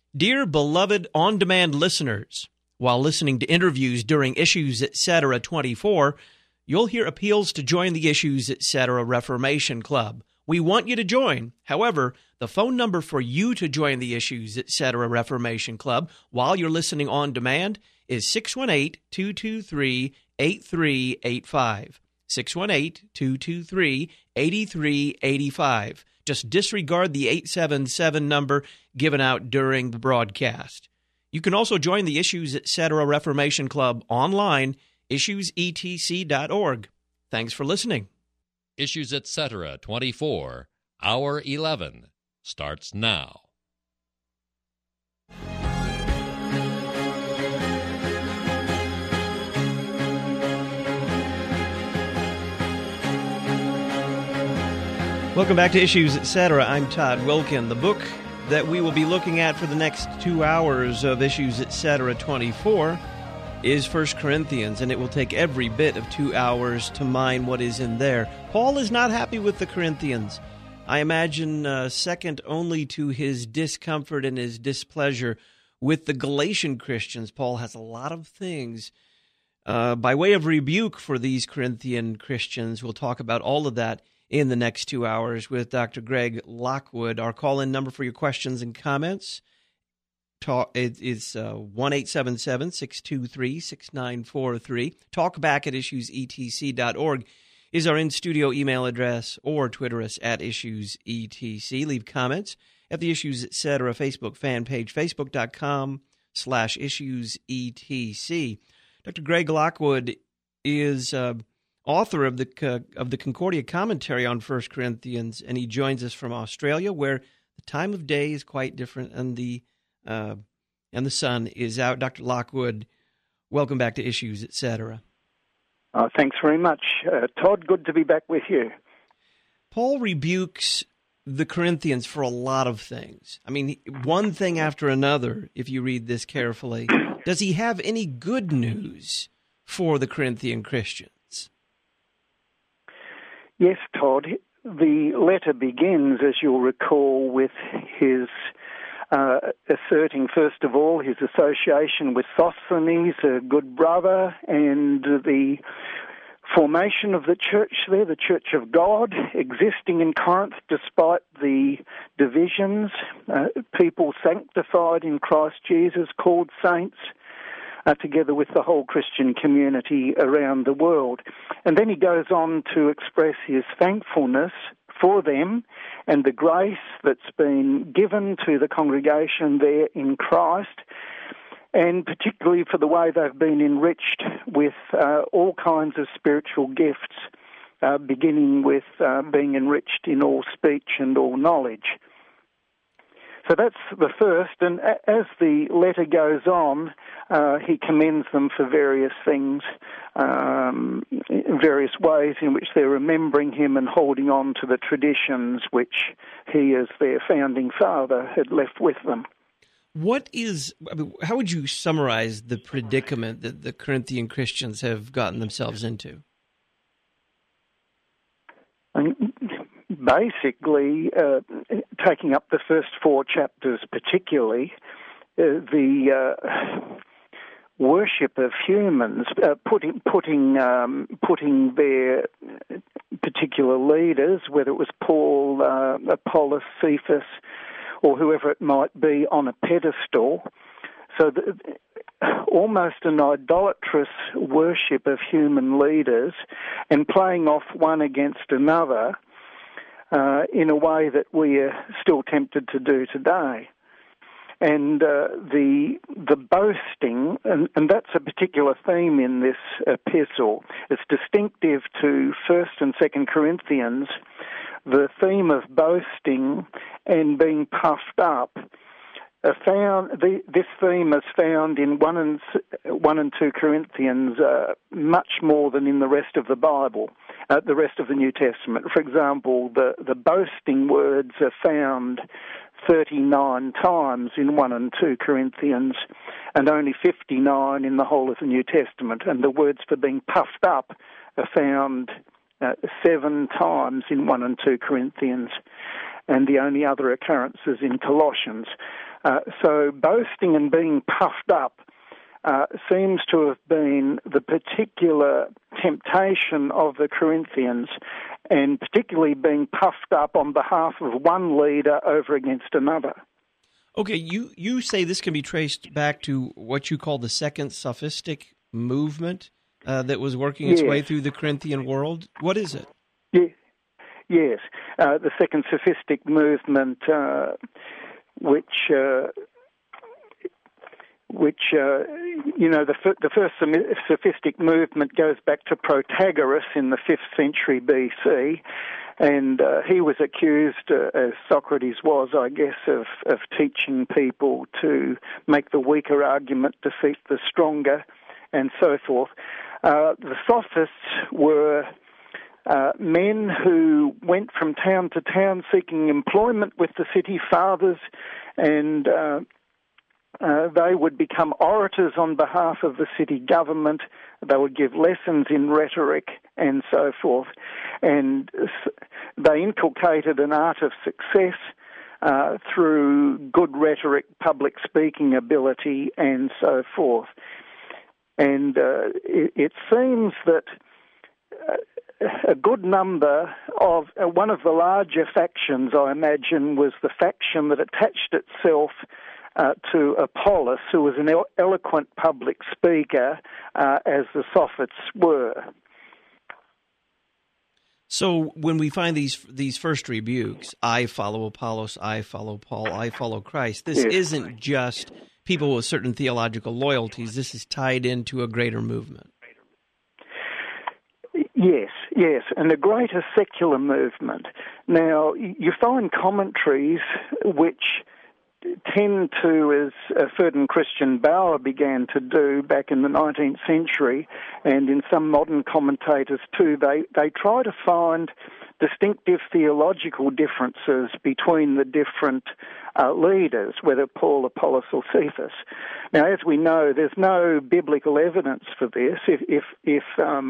Dear beloved on-demand listeners, while listening to interviews during Issues Etc. 24, you'll hear appeals to join the Issues Etc. Reformation Club. We want you to join. However, the phone number for you to join the Issues Etc. Reformation Club while you're listening on demand is 618-223-8385. 618-223-8385. Just disregard the 877 number given out during the broadcast. You can also join the Issues Etc. Reformation Club online, issuesetc.org. Thanks for listening. Issues Etc. 24, Hour 11, starts now. Welcome back to Issues Etc. I'm Todd Wilkin. The book that we will be looking at for the next 2 hours of Issues Etc. 24 is 1 Corinthians, and it will take every bit of 2 hours to mine what is in there. Paul is not happy with the Corinthians. I imagine second only to his discomfort and his displeasure with the Galatian Christians. Paul has a lot of things by way of rebuke for these Corinthian Christians. We'll talk about all of that in the next 2 hours with Dr. Greg Lockwood. Our call-in number for your questions and comments is 1-877-623-6943. Talkback at issuesetc.org is our in-studio email address, or Twitter us at issuesetc. Leave comments at the Issues Etc. Facebook fan page, facebook.com/issuesetc. Dr. Greg Lockwood is author of the Concordia Commentary on 1 Corinthians, and he joins us from Australia, where the time of day is quite different and the sun is out. Dr. Lockwood, welcome back to Issues Etc. Thanks very much, Todd. Good to be back with you. Paul rebukes the Corinthians for a lot of things. I mean, one thing after another, if you read this carefully. Does he have any good news for the Corinthian Christians? Yes, Todd. The letter begins, as you'll recall, with his asserting, first of all, his association with Sosthenes, a good brother, and the formation of the church there, the Church of God, existing in Corinth despite the divisions, people sanctified in Christ Jesus, called saints, together with the whole Christian community around the world. And then he goes on to express his thankfulness for them and the grace that's been given to the congregation there in Christ, and particularly for the way they've been enriched with all kinds of spiritual gifts, beginning with being enriched in all speech and all knowledge. So that's the first, and as the letter goes on, he commends them for various things, various ways in which they're remembering him and holding on to the traditions which he, as their founding father, had left with them. How would you summarize the predicament that the Corinthian Christians have gotten themselves into? Basically, taking up the first 4 chapters particularly, the worship of humans, putting their particular leaders, whether it was Paul, Apollos, Cephas, or whoever it might be, on a pedestal. So almost an idolatrous worship of human leaders and playing off one against another in a way that we are still tempted to do today. And the boasting, and that's a particular theme in this epistle. It's distinctive to 1st and 2nd Corinthians. The theme of boasting and being puffed up this theme is found in 1 and 2 Corinthians much more than in the rest of the Bible, the rest of the New Testament. For example, the boasting words are found 39 times in 1 and 2 Corinthians, and only 59 in the whole of the New Testament. And the words for being puffed up are found 7 times in 1 and 2 Corinthians, and the only other occurrences in Colossians. So boasting and being puffed up seems to have been the particular temptation of the Corinthians, and particularly being puffed up on behalf of one leader over against another. Okay, you say this can be traced back to what you call the second sophistic movement that was working its way through the Corinthian world. What is it? Yes, the second sophistic movement, which the first sophistic movement goes back to Protagoras in the 5th century BC, and he was accused, as Socrates was, I guess, of teaching people to make the weaker argument defeat the stronger, and so forth. The sophists were men who went from town to town seeking employment with the city fathers, and they would become orators on behalf of the city government. They would give lessons in rhetoric and so forth. And they inculcated an art of success through good rhetoric, public speaking ability, and so forth. And it seems that a good number of one of the larger factions, I imagine, was the faction that attached itself to Apollos, who was an eloquent public speaker, as the Sophists were. So when we find these first rebukes, I follow Apollos, I follow Paul, I follow Christ, this isn't just people with certain theological loyalties. This is tied into a greater movement. Yes, and a greater secular movement. Now, you find commentaries which tend to, as Ferdinand Christian Bauer began to do back in the 19th century, and in some modern commentators too, they try to find distinctive theological differences between the different leaders, whether Paul, Apollos, or Cephas. Now, as we know, there's no biblical evidence for this. If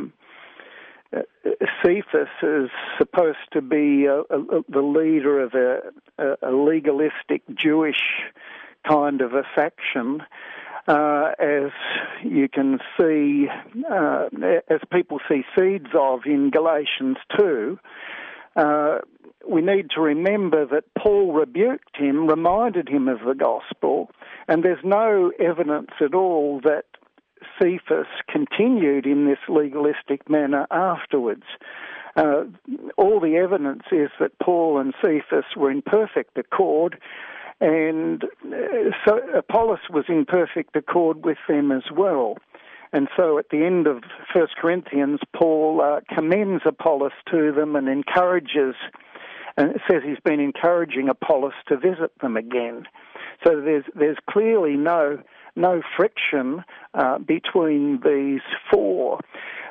Cephas is supposed to be the leader of a legalistic Jewish kind of a faction, as you can see, as people see seeds of in Galatians 2, we need to remember that Paul rebuked him, reminded him of the gospel, and there's no evidence at all that Cephas continued in this legalistic manner afterwards. All the evidence is that Paul and Cephas were in perfect accord, and so Apollos was in perfect accord with them as well. And so at the end of 1 Corinthians, Paul commends Apollos to them and encourages, and it says he's been encouraging Apollos to visit them again. So there's clearly no friction between these four.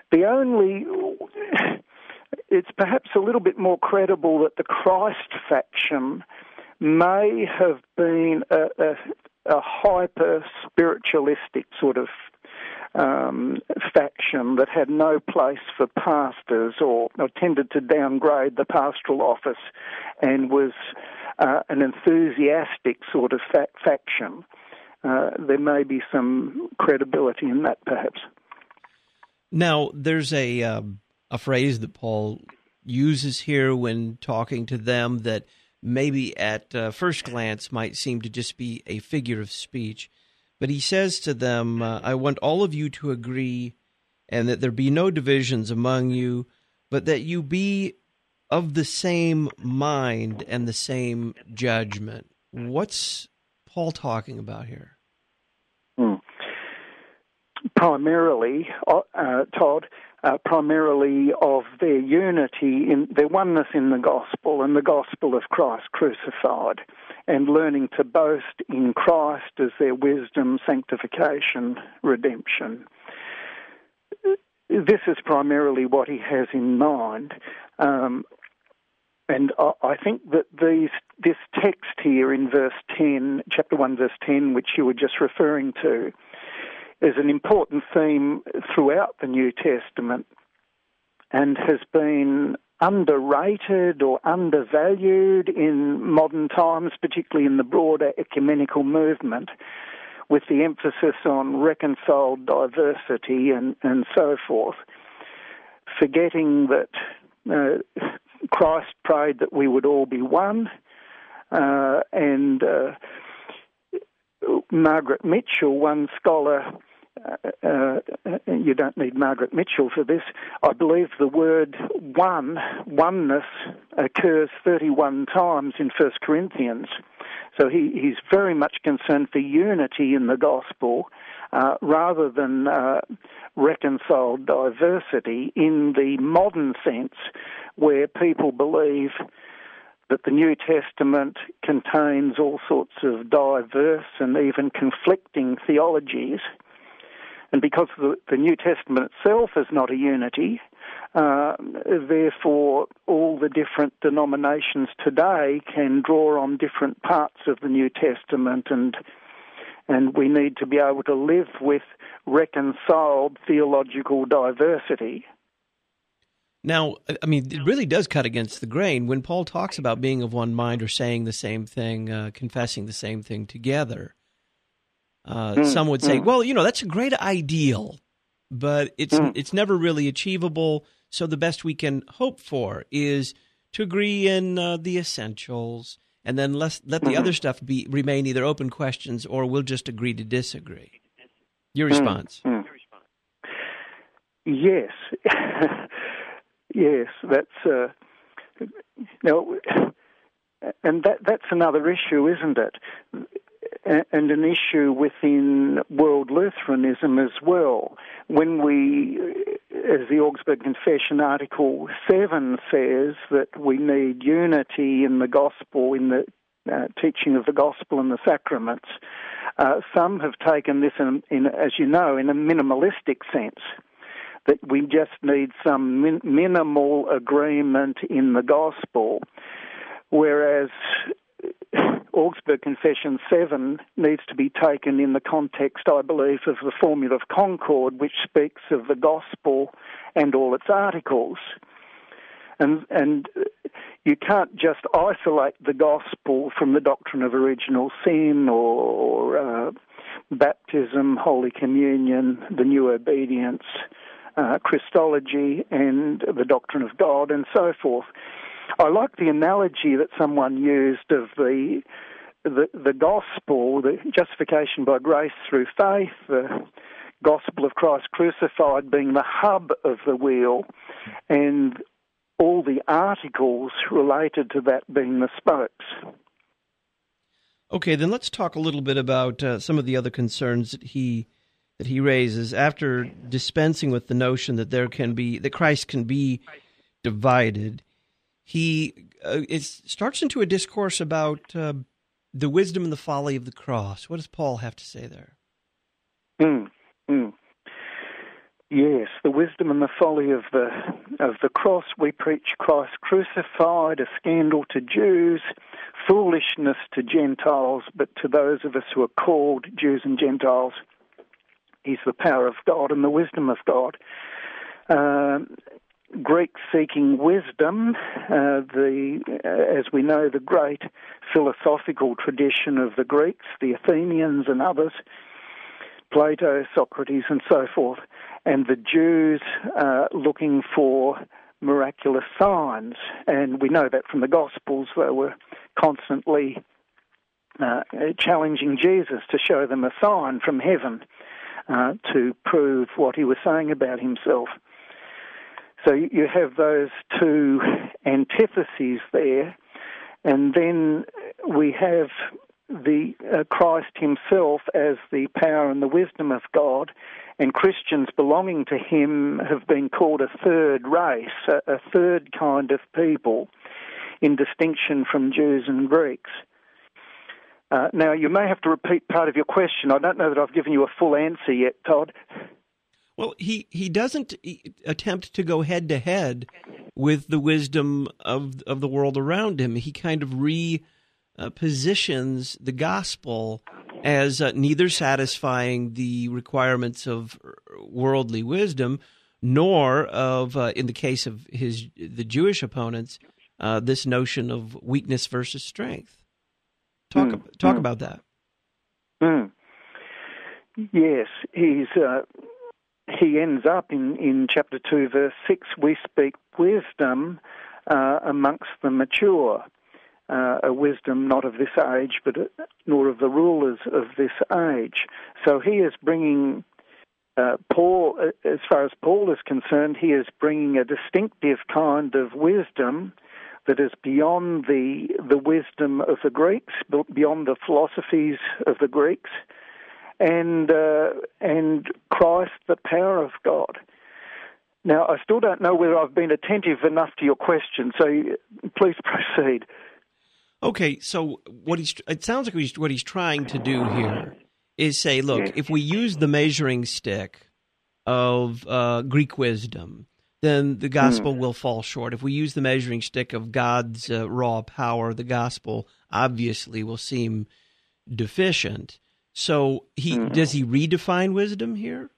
It's perhaps a little bit more credible that the Christ faction may have been a hyper-spiritualistic sort of faction that had no place for pastors or tended to downgrade the pastoral office and was an enthusiastic sort of faction. There may be some credibility in that, perhaps. Now, there's a phrase that Paul uses here when talking to them that maybe at first glance might seem to just be a figure of speech. But he says to them, I want all of you to agree, and that there be no divisions among you, but that you be of the same mind and the same judgment. What's Paul talking about here? Primarily, Todd, primarily of their unity, in their oneness in the gospel and the gospel of Christ crucified, and learning to boast in Christ as their wisdom, sanctification, redemption. This is primarily what he has in mind. And I think that this text here in verse 10, chapter 1, verse 10, which you were just referring to, is an important theme throughout the New Testament and has been underrated or undervalued in modern times, particularly in the broader ecumenical movement, with the emphasis on reconciled diversity and so forth, forgetting that Christ prayed that we would all be one, and Margaret Mitchell, one scholar, you don't need Margaret Mitchell for this, I believe the word oneness, occurs 31 times in 1 Corinthians. So he's very much concerned for unity in the gospel rather than reconciled diversity in the modern sense, where people believe that the New Testament contains all sorts of diverse and even conflicting theologies. And because the New Testament itself is not a unity, therefore all the different denominations today can draw on different parts of the New Testament, and we need to be able to live with reconciled theological diversity. Now, I mean, it really does cut against the grain when Paul talks about being of one mind or saying the same thing, confessing the same thing together. Some would say, well, that's a great ideal, but it's never really achievable. So the best we can hope for is to agree in the essentials, and then let the other stuff remain either open questions or we'll just agree to disagree. Your response? Yes. Yes, that's and that's another issue, isn't it? And an issue within World Lutheranism as well. When we, as the Augsburg Confession, Article 7 says that we need unity in the gospel, in the teaching of the gospel and the sacraments, some have taken this, as you know, in a minimalistic sense, that we just need some minimal agreement in the gospel, whereas Augsburg Confession 7 needs to be taken in the context, I believe, of the Formula of Concord, which speaks of the gospel and all its articles. And you can't just isolate the gospel from the doctrine of original sin or baptism, Holy Communion, the new obedience, Christology, and the doctrine of God, and so forth. I like the analogy that someone used of the gospel, the justification by grace through faith, the gospel of Christ crucified being the hub of the wheel, and all the articles related to that being the spokes. Okay, then let's talk a little bit about some of the other concerns that he raises after dispensing with the notion that Christ can be divided. He starts into a discourse about the wisdom and the folly of the cross. What does Paul have to say there? Yes, the wisdom and the folly of the cross. We preach Christ crucified, a scandal to Jews, foolishness to Gentiles, but to those of us who are called Jews and Gentiles, he's the power of God and the wisdom of God. Greeks seeking wisdom, as we know, the great philosophical tradition of the Greeks, the Athenians and others, Plato, Socrates, and so forth, and the Jews looking for miraculous signs. And we know that from the Gospels. They were constantly challenging Jesus to show them a sign from heaven to prove what he was saying about himself. So you have those two antitheses there, and then we have the Christ himself as the power and the wisdom of God, and Christians belonging to him have been called a third race, a third kind of people, in distinction from Jews and Greeks. Now, you may have to repeat part of your question. I don't know that I've given you a full answer yet, Todd. Well, he doesn't attempt to go head-to-head with the wisdom of the world around him. He kind of positions the gospel as neither satisfying the requirements of worldly wisdom nor of, in the case of the Jewish opponents, this notion of weakness versus strength. Talk about that. Yes, he ends up in chapter 2, verse 6, we speak wisdom amongst the mature, a wisdom not of this age, but nor of the rulers of this age. So he is bringing, Paul, as far as Paul is concerned, he is bringing a distinctive kind of wisdom that is beyond the wisdom of the Greeks, beyond the philosophies of the Greeks, and Christ, the power of God. Now, I still don't know whether I've been attentive enough to your question, so please proceed. Okay, so it sounds like what he's trying to do here is say, look, if we use the measuring stick of Greek wisdom, then the gospel will fall short. If we use the measuring stick of God's raw power, the gospel obviously will seem deficient. So does he redefine wisdom here?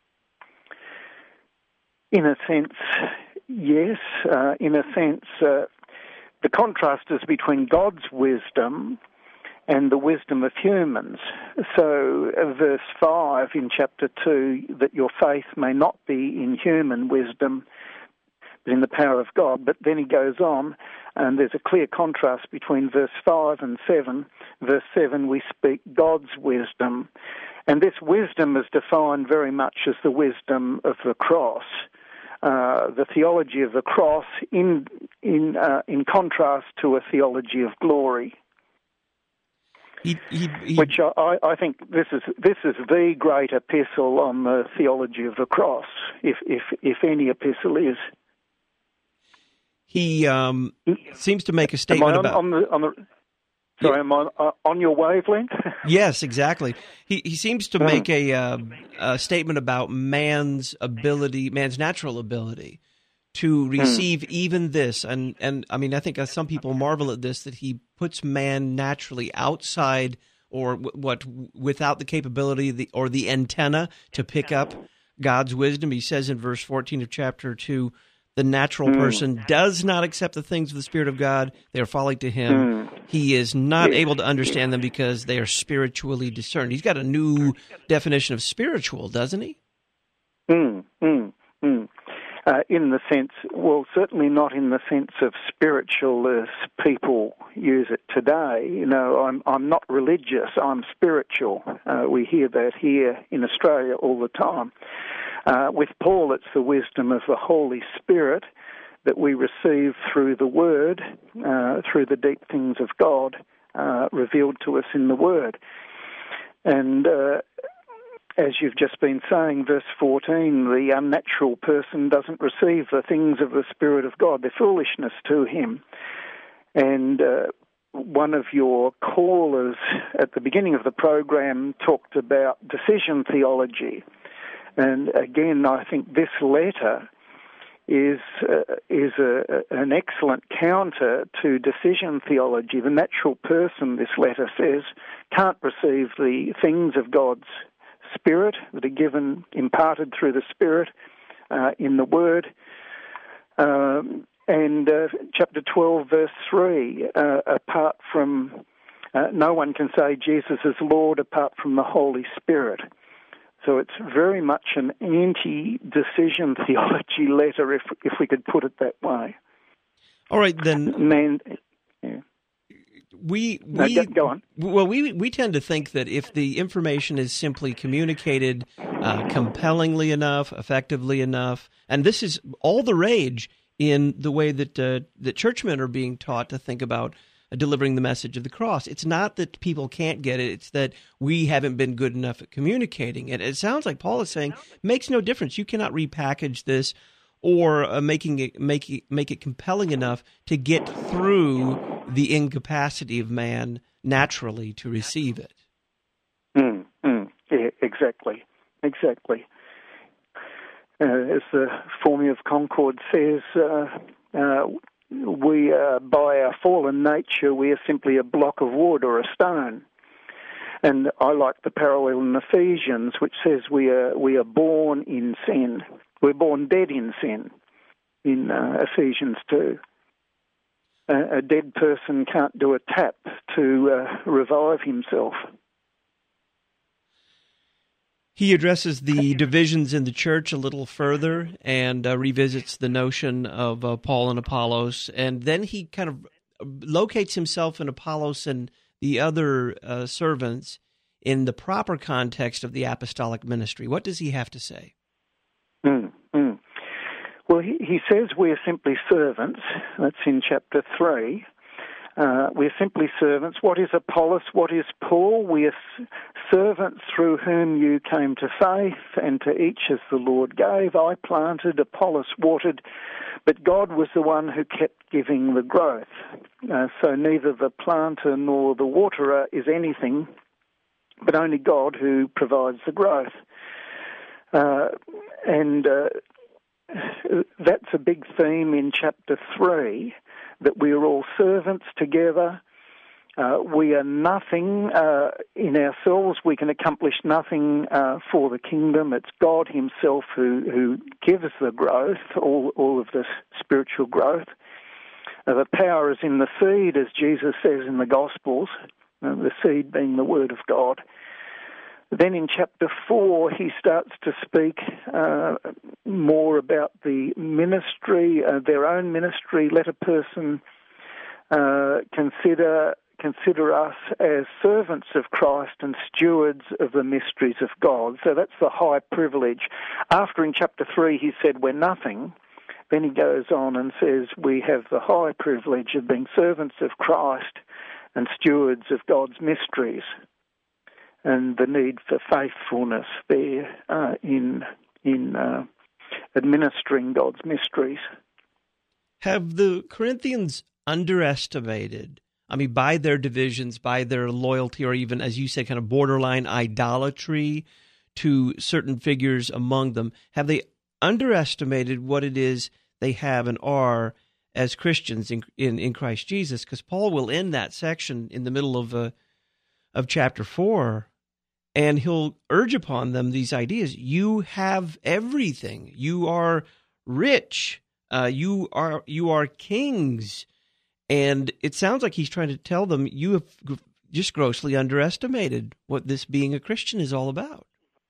In a sense, yes. In a sense, the contrast is between God's wisdom and the wisdom of humans. So verse 5 in chapter 2, that your faith may not be in human wisdom, but in the power of God. But then he goes on, and there's a clear contrast between verse 5 and 7. Verse 7, we speak God's wisdom. And this wisdom is defined very much as the wisdom of the cross. The theology of the cross in contrast to a theology of glory. Which I think this is the great epistle on the theology of the cross, if any epistle is. He seems to make a statement about. Sorry, am I on your wavelength? Yes, exactly. He seems to make a statement about man's natural ability to receive even this, and I mean, I think some people marvel at this, that he puts man naturally outside, or without the capability or the antenna to pick up God's wisdom. He says in verse 14 of chapter 2, the natural person does not accept the things of the Spirit of God. They are folly to him. He is not able to understand them because they are spiritually discerned. He's got a new definition of spiritual, doesn't he? In the sense, well, certainly not in the sense of spiritual as people use it today. You know, I'm not religious, I'm spiritual. We hear that here in Australia all the time. With Paul, it's the wisdom of the Holy Spirit that we receive through the Word, through the deep things of God revealed to us in the Word. And as you've just been saying, verse 14, the unnatural person doesn't receive the things of the Spirit of God. They're foolishness to him. And one of your callers at the beginning of the program talked about decision theology. And again, I think this letter is an excellent counter to decision theology. The natural person, this letter says, can't receive the things of God's Spirit that are imparted through the Spirit in the Word. And chapter 12, verse 3, apart from, no one can say Jesus is Lord apart from the Holy Spirit. So it's very much an anti-decision theology letter, if we could put it that way. All right, then. Go on. Well, we tend to think that if the information is simply communicated compellingly enough, effectively enough, and this is all the rage in the way that churchmen are being taught to think about delivering the message of the cross. It's not that people can't get it, it's that we haven't been good enough at communicating it. It sounds like Paul is saying, makes no difference. You cannot repackage this or make it compelling enough to get through the incapacity of man naturally to receive it. Yeah, exactly. As the Formula of Concord says, we by our fallen nature, we are simply a block of wood or a stone. And I like the parallel in Ephesians, which says we are born in sin. We're born dead in sin in Ephesians 2. A dead person can't do a tap to revive himself. He addresses the divisions in the church a little further and revisits the notion of Paul and Apollos, and then he kind of locates himself in Apollos and the other servants in the proper context of the apostolic ministry. What does he have to say? Well, he says we're simply servants. That's in chapter 3. We're simply servants. What is Apollos? What is Paul? We are servants through whom you came to faith, and to each as the Lord gave. I planted, Apollos watered, but God was the one who kept giving the growth. So neither the planter nor the waterer is anything, but only God who provides the growth. And that's a big theme in chapter 3, that we are all servants together. We are nothing in ourselves. We can accomplish nothing for the kingdom. It's God himself who gives the growth, all of this spiritual growth. The power is in the seed, as Jesus says in the Gospels, the seed being the Word of God. Then in chapter 4, he starts to speak more about the ministry, their own ministry. Let a person consider us as servants of Christ and stewards of the mysteries of God. So that's the high privilege. After in chapter 3 he said we're nothing, then he goes on and says we have the high privilege of being servants of Christ and stewards of God's mysteries, and the need for faithfulness there in administering God's mysteries. Have the Corinthians underestimated, by their divisions, by their loyalty, or even, as you say, kind of borderline idolatry to certain figures among them, have they underestimated what it is they have and are as Christians in Christ Jesus? Because Paul will end that section in the middle of chapter 4, and he'll urge upon them these ideas. You have everything. You are rich. You are kings. And it sounds like he's trying to tell them you have just grossly underestimated what this being a Christian is all about.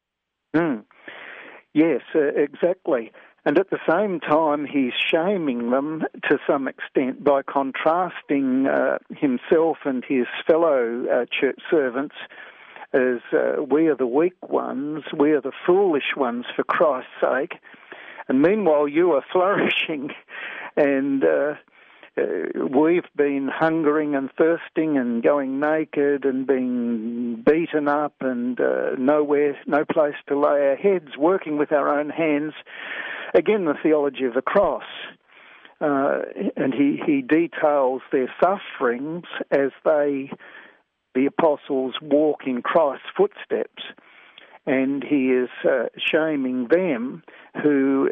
Yes, exactly. And at the same time, he's shaming them to some extent by contrasting himself and his fellow church servants as we are the weak ones, we are the foolish ones for Christ's sake. And meanwhile, you are flourishing, and we've been hungering and thirsting and going naked and being beaten up and no place to lay our heads, working with our own hands. Again, the theology of the cross. And he details their sufferings as the apostles walk in Christ's footsteps. And he is shaming them who...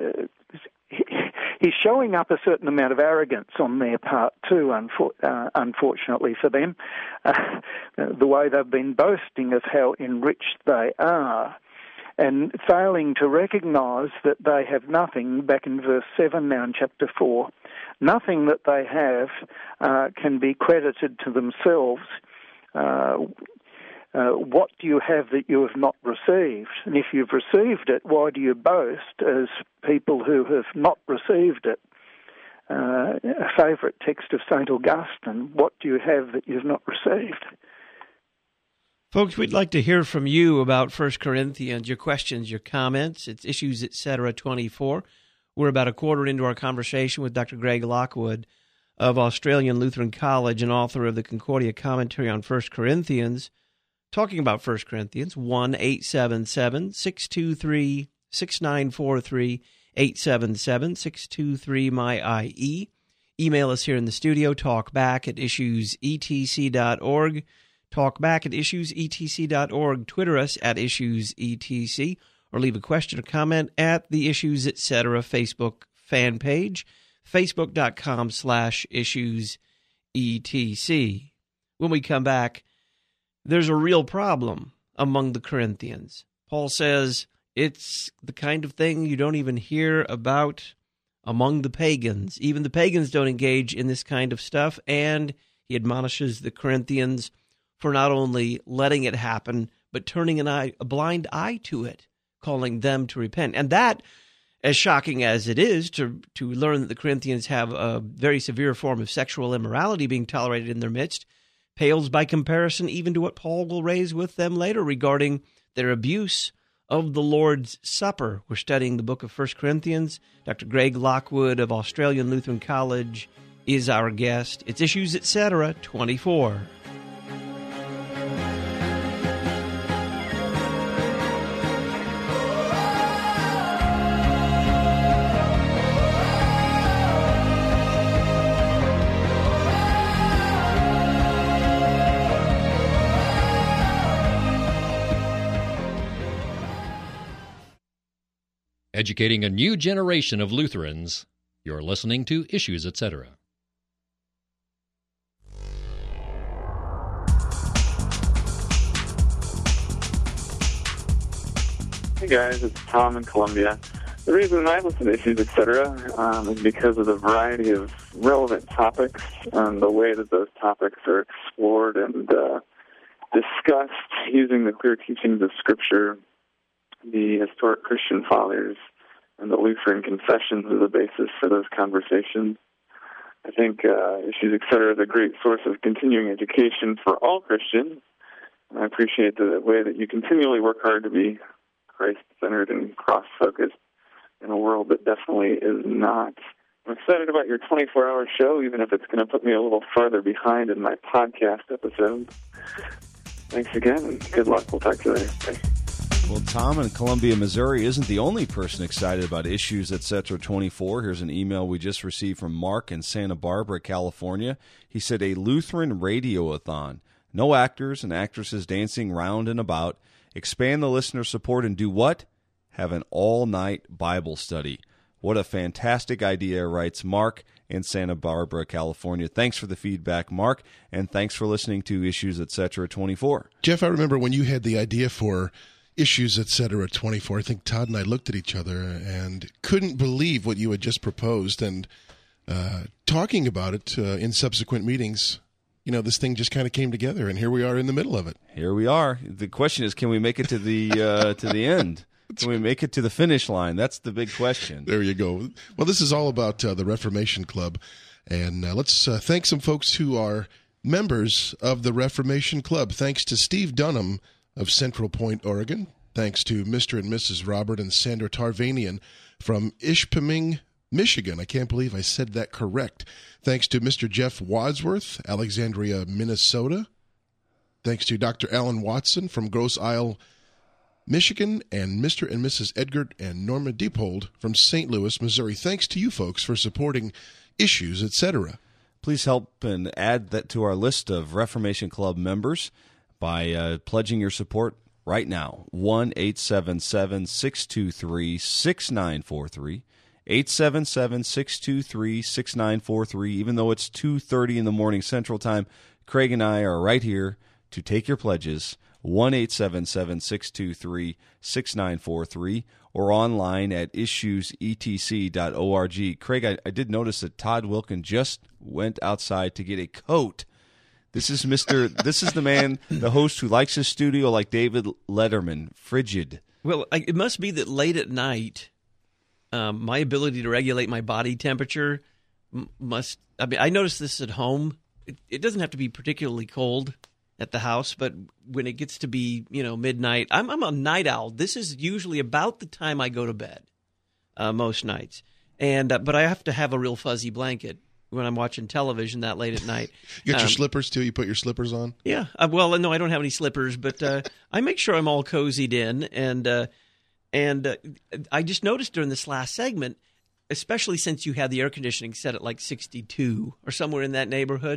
He's showing up a certain amount of arrogance on their part too, unfortunately for them, the way they've been boasting of how enriched they are, and failing to recognise that they have nothing, back in verse 7 now in chapter 4, nothing that they have can be credited to themselves. What do you have that you have not received? And if you've received it, why do you boast as people who have not received it? A favourite text of St. Augustine, what do you have that you've not received? Folks, we'd like to hear from you about 1 Corinthians, your questions, your comments. It's Issues, Etc. 24. We're about a quarter into our conversation with Dr. Greg Lockwood of Australian Lutheran College and author of the Concordia Commentary on 1 Corinthians. Talking about 1 Corinthians, 1-877-623-6943, 877-623-MY-IE. Email us here in the studio, talkback@issuesetc.org, talkback@issuesetc.org. Twitter us @issuesetc, or leave a question or comment at the Issues Etc. Facebook fan page, facebook.com/issuesetc. When we come back, there's a real problem among the Corinthians. Paul says, It's the kind of thing you don't even hear about among the pagans. Even the pagans don't engage in this kind of stuff, and he admonishes the Corinthians for not only letting it happen, but turning a blind eye to it, calling them to repent. And that, as shocking as it is to learn that the Corinthians have a very severe form of sexual immorality being tolerated in their midst, pales by comparison even to what Paul will raise with them later regarding their abuse of the Lord's Supper. We're studying the book of 1 Corinthians. Dr. Greg Lockwood of Australian Lutheran College is our guest. It's Issues, Etc. 24. Educating a new generation of Lutherans. You're listening to Issues, Etc. Hey guys, it's Tom in Columbia. The reason I listen to Issues, Etc. Is because of the variety of relevant topics and the way that those topics are explored and discussed using the clear teachings of Scripture, the historic Christian fathers, and the Lutheran confessions as a basis for those conversations. I think Issues, Etc. is a great source of continuing education for all Christians. And I appreciate the way that you continually work hard to be Christ-centered and cross-focused in a world that definitely is not. I'm excited about your 24-hour show, even if it's going to put me a little farther behind in my podcast episodes. Thanks again, and good luck. We'll talk to you later. Bye. Well, Tom in Columbia, Missouri isn't the only person excited about Issues, Etc. 24. Here's an email we just received from Mark in Santa Barbara, California. He said, a Lutheran radio-a-thon. No actors and actresses dancing round and about. Expand the listener support and do what? Have an all-night Bible study. What a fantastic idea, writes Mark in Santa Barbara, California. Thanks for the feedback, Mark, and thanks for listening to Issues, Etc. 24. Jeff, I remember when you had the idea for Issues, Etc. 24, I think Todd and I looked at each other and couldn't believe what you had just proposed. And talking about it in subsequent meetings, you know, this thing just kind of came together, and here we are in the middle of it. Here we are. The question is, can we make it to the end? Can we make it to the finish line? That's the big question. There you go. Well, this is all about the Reformation Club, and let's thank some folks who are members of the Reformation Club. Thanks to Steve Dunham of Central Point, Oregon. Thanks to Mr. and Mrs. Robert and Sandra Tarvanian from Ishpeming, Michigan. I can't believe I said that correct. Thanks to Mr. Jeff Wadsworth, Alexandria, Minnesota. Thanks to Dr. Alan Watson from Grosse Isle, Michigan, and Mr. and Mrs. Edgar and Norma Diepold from St. Louis, Missouri. Thanks to you folks for supporting Issues, Etc. Please help and add that to our list of Reformation Club members by pledging your support right now. 1-877-623-6943. 877-623-6943. Even though it's 2:30 in the morning Central Time, Craig and I are right here to take your pledges. 1-877-623-6943 or online at issuesetc.org. Craig, I did notice that Todd Wilkin just went outside to get a coat. This is the man, the host who likes his studio like David Letterman, frigid. Well, it must be that late at night, my ability to regulate my body temperature I notice this at home. It doesn't have to be particularly cold at the house, but when it gets to be, midnight, I'm a night owl. This is usually about the time I go to bed, most nights. But I have to have a real fuzzy blanket when I'm watching television that late at night. You got your slippers, too? You put your slippers on? Yeah. Well, no, I don't have any slippers, but I make sure I'm all cozied in. And I just noticed during this last segment, especially since you had the air conditioning set at like 62 or somewhere in that neighborhood,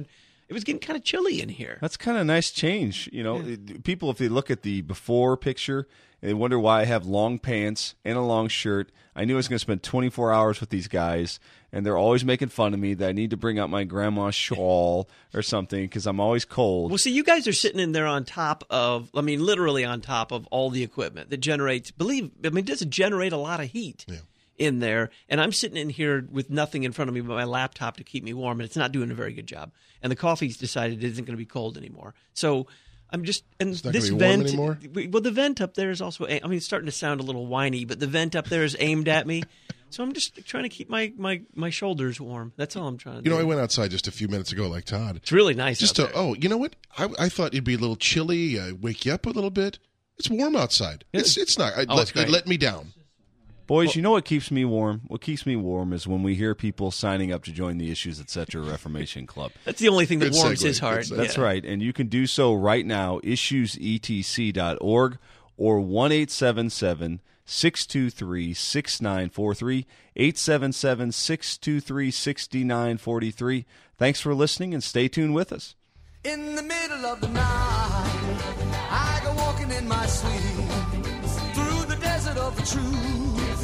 it was getting kind of chilly in here. That's kind of a nice change. People, if they look at the before picture, and they wonder why I have long pants and a long shirt. I knew I was going to spend 24 hours with these guys, and they're always making fun of me that I need to bring out my grandma's shawl or something because I'm always cold. Well, see, you guys are sitting in there on top of, literally on top of all the equipment that generates, it doesn't generate a lot of heat. Yeah. In there, and I'm sitting in here with nothing in front of me but my laptop to keep me warm, and it's not doing a very good job. And the coffee's decided it isn't going to be cold anymore. So I'm just, and it's not this vent anymore? Well, the vent up there is also, it's starting to sound a little whiny, but the vent up there is aimed at me. So I'm just trying to keep my shoulders warm. That's all I'm trying to do. I went outside just a few minutes ago like Todd. It's really nice you know what? I thought it'd be a little chilly, wake you up a little bit. It's warm outside. It's not. It let me down. Boys, you know what keeps me warm? What keeps me warm is when we hear people signing up to join the Issues Etc. Reformation Club. That's the only thing that warms his heart. That's right. And you can do so right now, issuesetc.org or 1-877-623-6943, 877-623-6943. Thanks for listening, and stay tuned with us. In the middle of the night, I go walking in my sleep through the desert of the truth.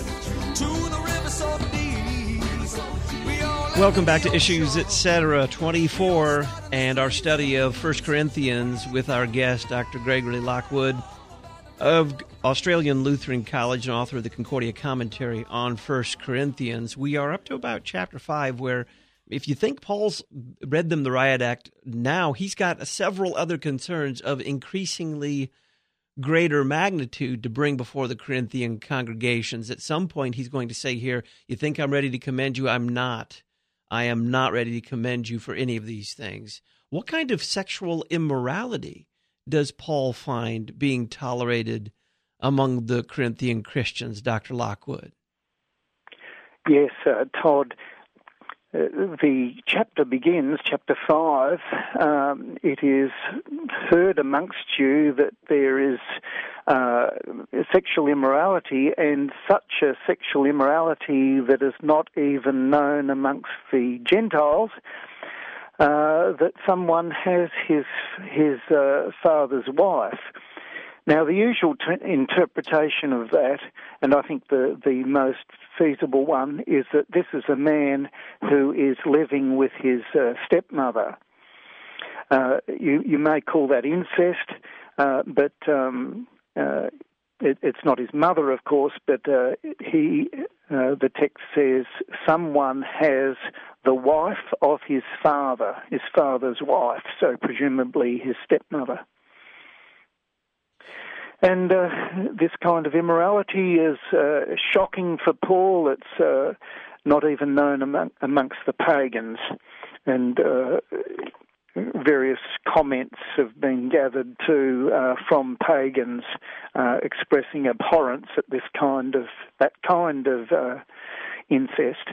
Welcome back to Issues Etc. 24 and our study of 1 Corinthians with our guest, Dr. Gregory Lockwood of Australian Lutheran College and author of the Concordia Commentary on 1 Corinthians. We are up to about chapter 5, where if you think Paul's read them the riot act, now he's got several other concerns of increasingly greater magnitude to bring before the Corinthian congregations. At some point, he's going to say here, you think I'm ready to commend you? I'm not. I am not ready to commend you for any of these things. What kind of sexual immorality does Paul find being tolerated among the Corinthian Christians, Dr. Lockwood? Yes, Todd. The chapter begins, chapter 5, it is heard amongst you that there is sexual immorality, and such a sexual immorality that is not even known amongst the Gentiles, that someone has his father's wife. Now, the usual interpretation of that, and I think the most feasible one, is that this is a man who is living with his stepmother. You may call that incest, but it's not his mother, of course, but the text says someone has the wife of his father's wife, so presumably his stepmother. And this kind of immorality is shocking for Paul. It's not even known amongst the pagans. And various comments have been gathered too from pagans expressing abhorrence at that kind of incest.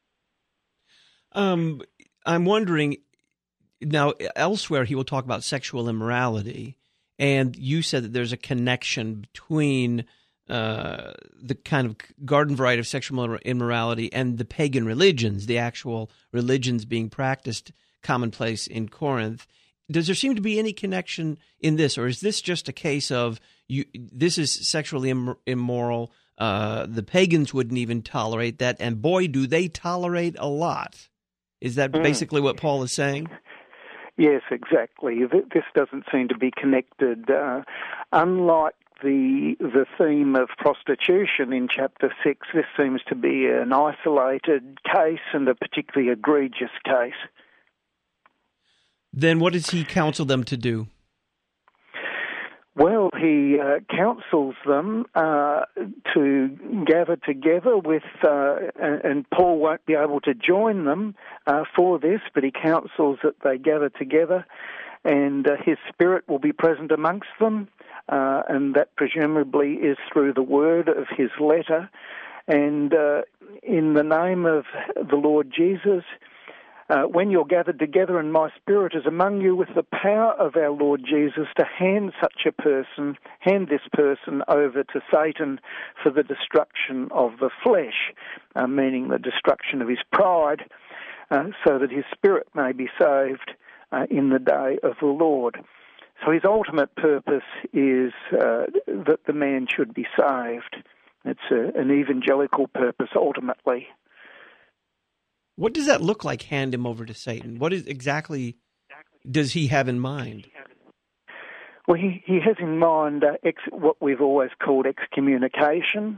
I'm wondering, now elsewhere he will talk about sexual immorality. And you said that there's a connection between the kind of garden variety of sexual immorality and the pagan religions, the actual religions being practiced commonplace in Corinth. Does there seem to be any connection in this, or is this just a case of this is sexually immoral, the pagans wouldn't even tolerate that, and boy, do they tolerate a lot? Is that basically what Paul is saying? Yes, exactly. This doesn't seem to be connected. Unlike the theme of prostitution in chapter 6, this seems to be an isolated case and a particularly egregious case. Then what does he counsel them to do? Well, he counsels them to gather together with, and Paul won't be able to join them for this, but he counsels that they gather together, and his Spirit will be present amongst them, and that presumably is through the word of his letter. And in the name of the Lord Jesus, when you're gathered together and my Spirit is among you, with the power of our Lord Jesus, to hand this person over to Satan for the destruction of the flesh, meaning the destruction of his pride, so that his spirit may be saved in the day of the Lord. So his ultimate purpose is that the man should be saved. It's an evangelical purpose ultimately. What does that look like, hand him over to Satan? What exactly does he have in mind? Well, he has in mind what we've always called excommunication,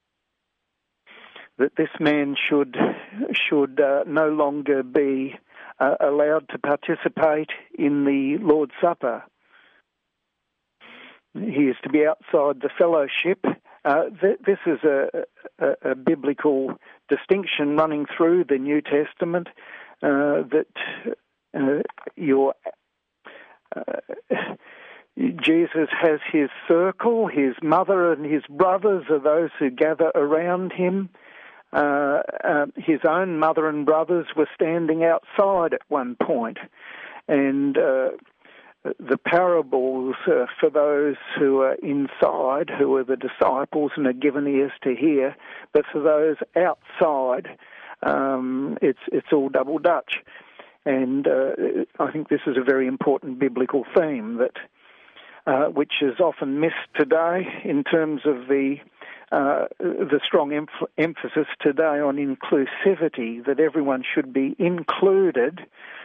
that this man should no longer be allowed to participate in the Lord's Supper. He is to be outside the fellowship. This is a biblical distinction running through the New Testament, that Jesus has his circle, his mother and his brothers are those who gather around him. His own mother and brothers were standing outside at one point, and the parables for those who are inside, who are the disciples and are given ears to hear, but for those outside, it's all double Dutch. And I think this is a very important biblical theme that which is often missed today in terms of the strong emphasis today on inclusivity, that everyone should be included,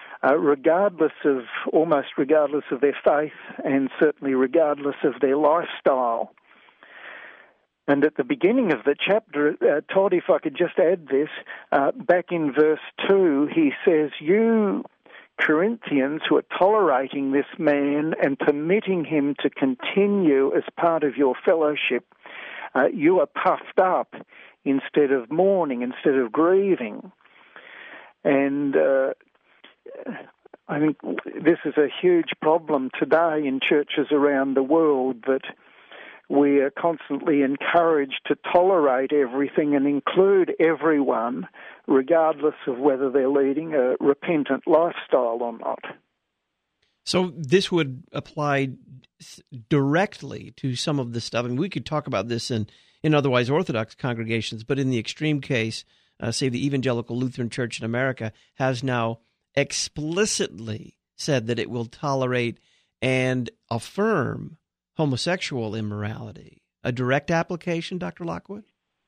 almost regardless of their faith, and certainly regardless of their lifestyle. And at the beginning of the chapter, Todd, if I could just add this, back in verse 2, he says, "You Corinthians who are tolerating this man and permitting him to continue as part of your fellowship, you are puffed up instead of mourning, instead of grieving." And I think this is a huge problem today in churches around the world, that we are constantly encouraged to tolerate everything and include everyone, regardless of whether they're leading a repentant lifestyle or not. So this would apply directly to some of the stuff. I mean, we could talk about this in otherwise Orthodox congregations, but in the extreme case, say the Evangelical Lutheran Church in America has now explicitly said that it will tolerate and affirm homosexual immorality. A direct application, Dr. Lockwood?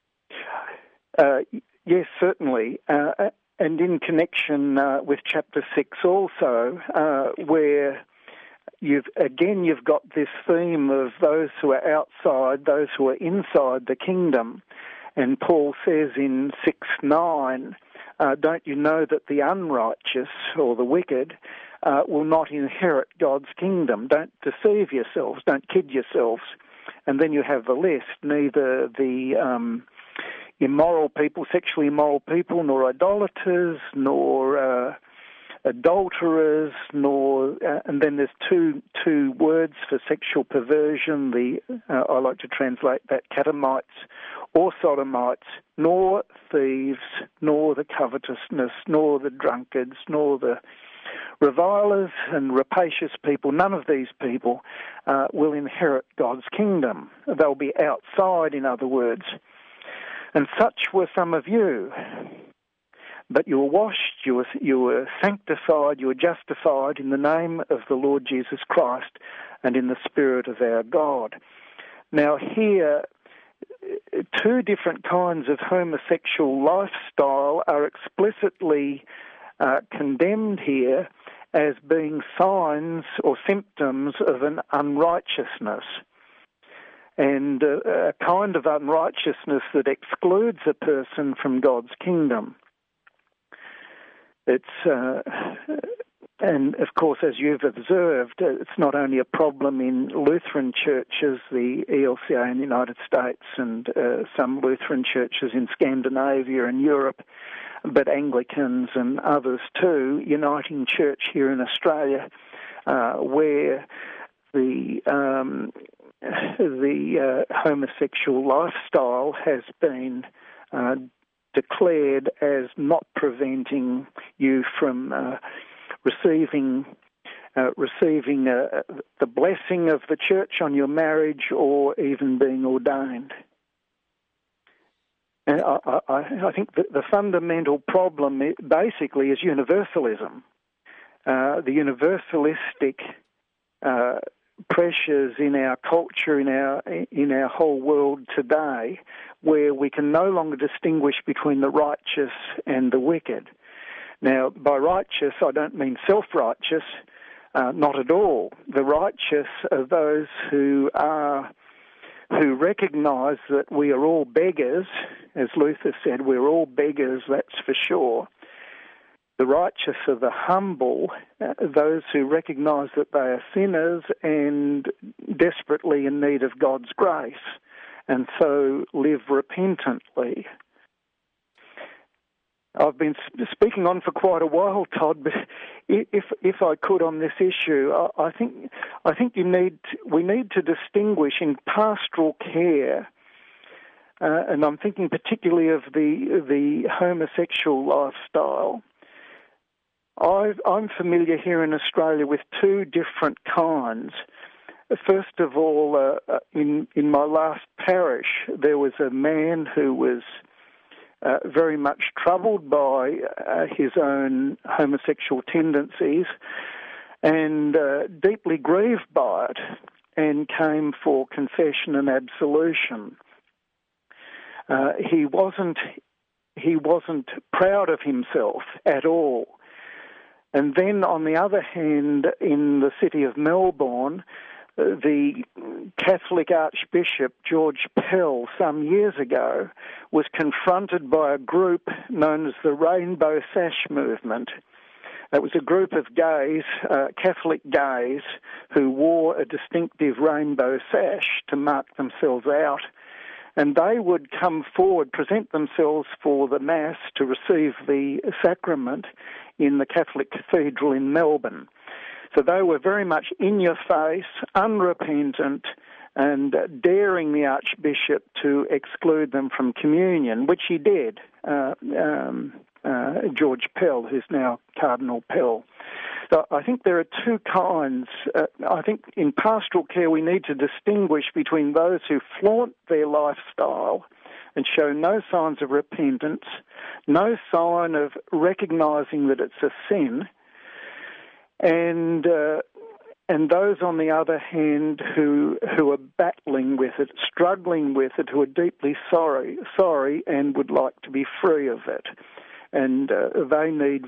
Yes, certainly. And in connection with Chapter 6 also, where you've got this theme of those who are outside, those who are inside the kingdom. And Paul says in 6:9, don't you know that the unrighteous or the wicked will not inherit God's kingdom? Don't deceive yourselves, don't kid yourselves. And then you have the list, neither the immoral people, sexually immoral people, nor idolaters, nor adulterers, nor and then there's two words for sexual perversion. I like to translate that catamites or sodomites, nor thieves, nor the covetousness, nor the drunkards, nor the revilers and rapacious people. None of these people will inherit God's kingdom. They'll be outside, in other words. And such were some of you. But you were washed, you were sanctified, you were justified in the name of the Lord Jesus Christ and in the Spirit of our God. Now here, two different kinds of homosexual lifestyle are explicitly condemned here as being signs or symptoms of an unrighteousness, and a kind of unrighteousness that excludes a person from God's kingdom. And of course, as you've observed, it's not only a problem in Lutheran churches, the ELCA in the United States, and some Lutheran churches in Scandinavia and Europe, but Anglicans and others too, Uniting Church here in Australia, where the homosexual lifestyle has been declared as not preventing you from receiving the blessing of the church on your marriage or even being ordained. And I think that the fundamental problem basically is universalism. the universalistic pressures in our culture, in our whole world today, where we can no longer distinguish between the righteous and the wicked. Now, by righteous, I don't mean self-righteous, not at all. The righteous are those who recognise that we are all beggars. As Luther said, we're all beggars, that's for sure. The righteous are the humble, those who recognise that they are sinners and desperately in need of God's grace, and so live repentantly. I've been speaking on for quite a while, Todd, but if I could on this issue, I think we need to distinguish in pastoral care, and I'm thinking particularly of the homosexual lifestyle. I'm familiar here in Australia with two different kinds. First of all, in my last parish, there was a man who was very much troubled by his own homosexual tendencies and deeply grieved by it, and came for confession and absolution. He wasn't proud of himself at all. And then, on the other hand, in the city of Melbourne, the Catholic Archbishop George Pell, some years ago, was confronted by a group known as the Rainbow Sash Movement. It was a group of gays, Catholic gays, who wore a distinctive rainbow sash to mark themselves out. And they would come forward, present themselves for the Mass to receive the sacrament in the Catholic Cathedral in Melbourne. So they were very much in your face, unrepentant, and daring the Archbishop to exclude them from communion, which he did, George Pell, who's now Cardinal Pell. So I think there are two kinds. I think in pastoral care we need to distinguish between those who flaunt their lifestyle and show no signs of repentance, no sign of recognising that it's a sin, and those, on the other hand, who are battling with it, struggling with it, who are deeply sorry and would like to be free of it. And they need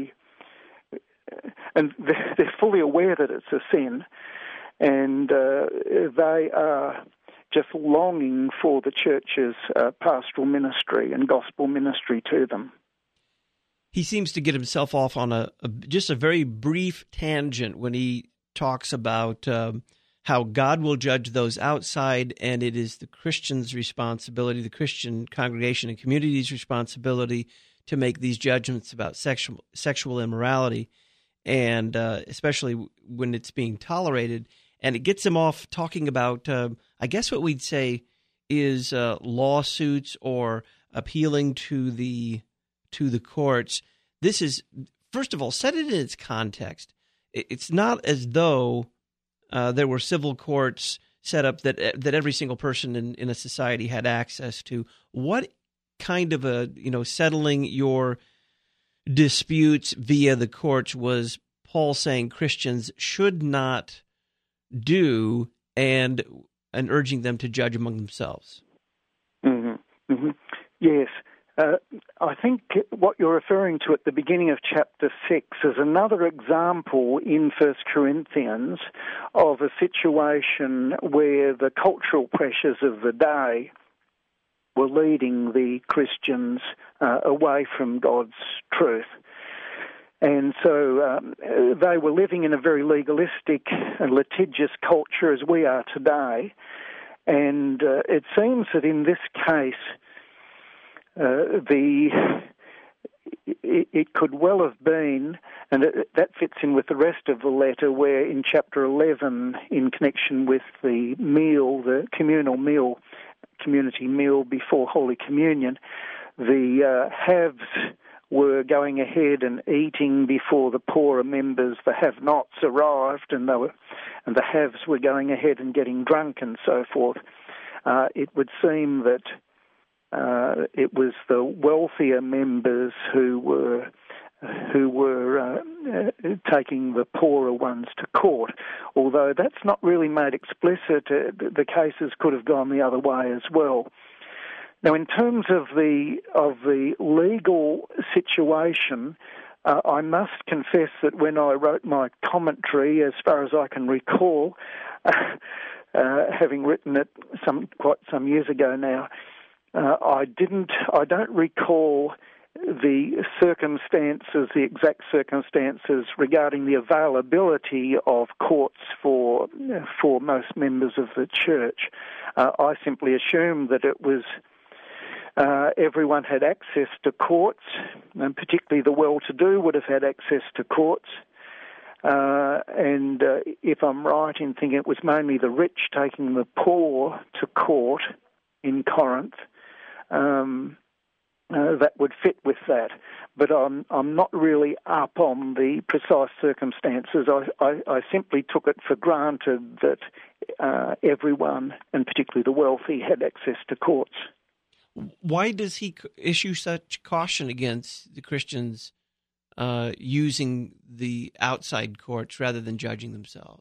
and they're fully aware that it's a sin, and they are just longing for the Church's pastoral ministry and gospel ministry to them. He seems to get himself off on just a very brief tangent when he talks about how God will judge those outside, and it is the Christian's responsibility, the Christian congregation and community's responsibility to make these judgments about sexual immorality, and especially when it's being tolerated. And it gets him off talking about, I guess what we'd say is lawsuits or appealing to the courts. This is, first of all, set it in its context. It's not as though there were civil courts set up that every single person in a society had access to. What kind of settling your disputes via the courts was Paul saying Christians should not do, and urging them to judge among themselves? Mm-hmm. Mm-hmm. Yes. I think what you're referring to at the beginning of chapter 6 is another example in 1 Corinthians of a situation where the cultural pressures of the day were leading the Christians away from God's truth. And so they were living in a very legalistic and litigious culture as we are today. And it seems that in this case, it could well have been, and that fits in with the rest of the letter, where in chapter 11, in connection with the meal, the communal meal, community meal before Holy Communion, the haves were going ahead and eating before the poorer members, the have-nots, arrived, and the haves were going ahead and getting drunk and so forth. It would seem that it was the wealthier members who were who were taking the poorer ones to court, although that's not really made explicit. The cases could have gone the other way as well. Now, in terms of the legal situation, I must confess that when I wrote my commentary, as far as I can recall, having written it quite some years ago now, I don't recall the circumstances, the exact circumstances regarding the availability of courts for most members of the church. I simply assumed that it was everyone had access to courts, and particularly the well-to-do would have had access to courts. And if I'm right in thinking it was mainly the rich taking the poor to court in Corinth, that would fit with that. But I'm not really up on the precise circumstances. I simply took it for granted that everyone, and particularly the wealthy, had access to courts. Why does he issue such caution against the Christians using the outside courts rather than judging themselves?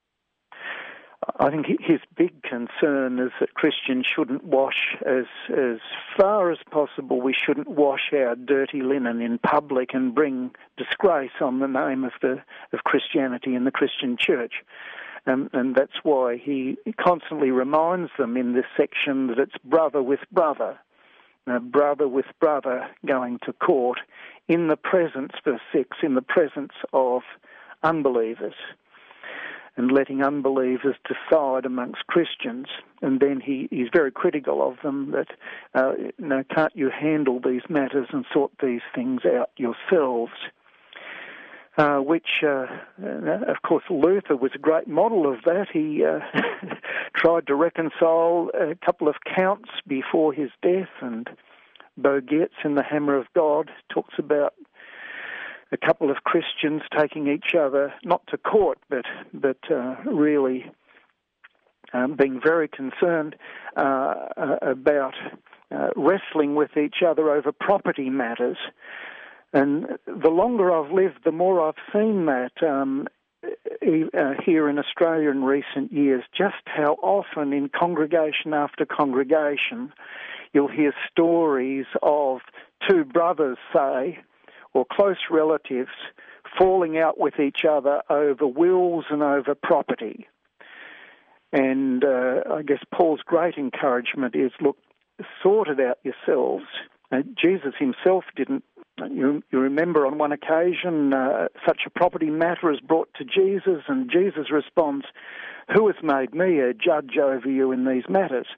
I think his big concern is that Christians shouldn't wash, as far as possible, we shouldn't wash our dirty linen in public and bring disgrace on the name of Christianity and the Christian church. And that's why he constantly reminds them in this section that it's brother with brother, brother with brother going to court in the presence, verse 6, in the presence of unbelievers, and letting unbelievers decide amongst Christians. And then he's very critical of them that, can't you handle these matters and sort these things out yourselves? Which, of course, Luther was a great model of that. He tried to reconcile a couple of counts before his death, and Bogetz in The Hammer of God talks about a couple of Christians taking each other, not to court, but really being very concerned about wrestling with each other over property matters. And the longer I've lived, the more I've seen that here in Australia in recent years, just how often in congregation after congregation you'll hear stories of two brothers, say, or close relatives falling out with each other over wills and over property. And I guess Paul's great encouragement is, look, sort it out yourselves. Jesus himself didn't. You remember on one occasion such a property matter is brought to Jesus, and Jesus responds, "Who has made me a judge over you in these matters?"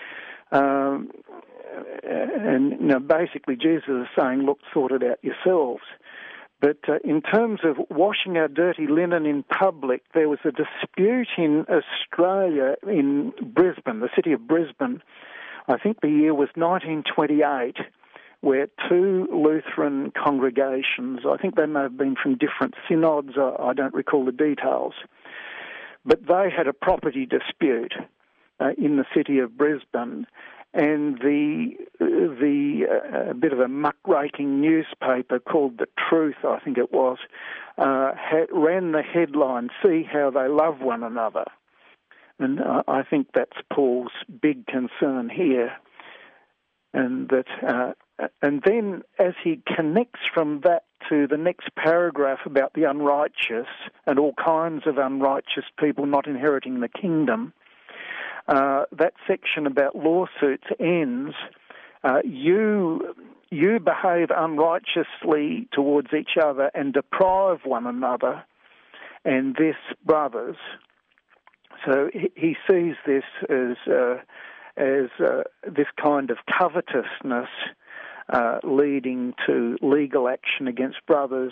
And basically Jesus is saying, look, sort it out yourselves. But in terms of washing our dirty linen in public, there was a dispute in Australia, in Brisbane, the city of Brisbane. I think the year was 1928, where two Lutheran congregations, I think they may have been from different synods, I don't recall the details, but they had a property dispute in the city of Brisbane, and the bit of a muckraking newspaper called The Truth, I think it was, ran the headline, "See how they love one another." And I think that's Paul's big concern here. And that, and then as he connects from that to the next paragraph about the unrighteous and all kinds of unrighteous people not inheriting the kingdom, that section about lawsuits ends. You behave unrighteously towards each other and deprive one another, and this, brothers. So he sees this as this kind of covetousness leading to legal action against brothers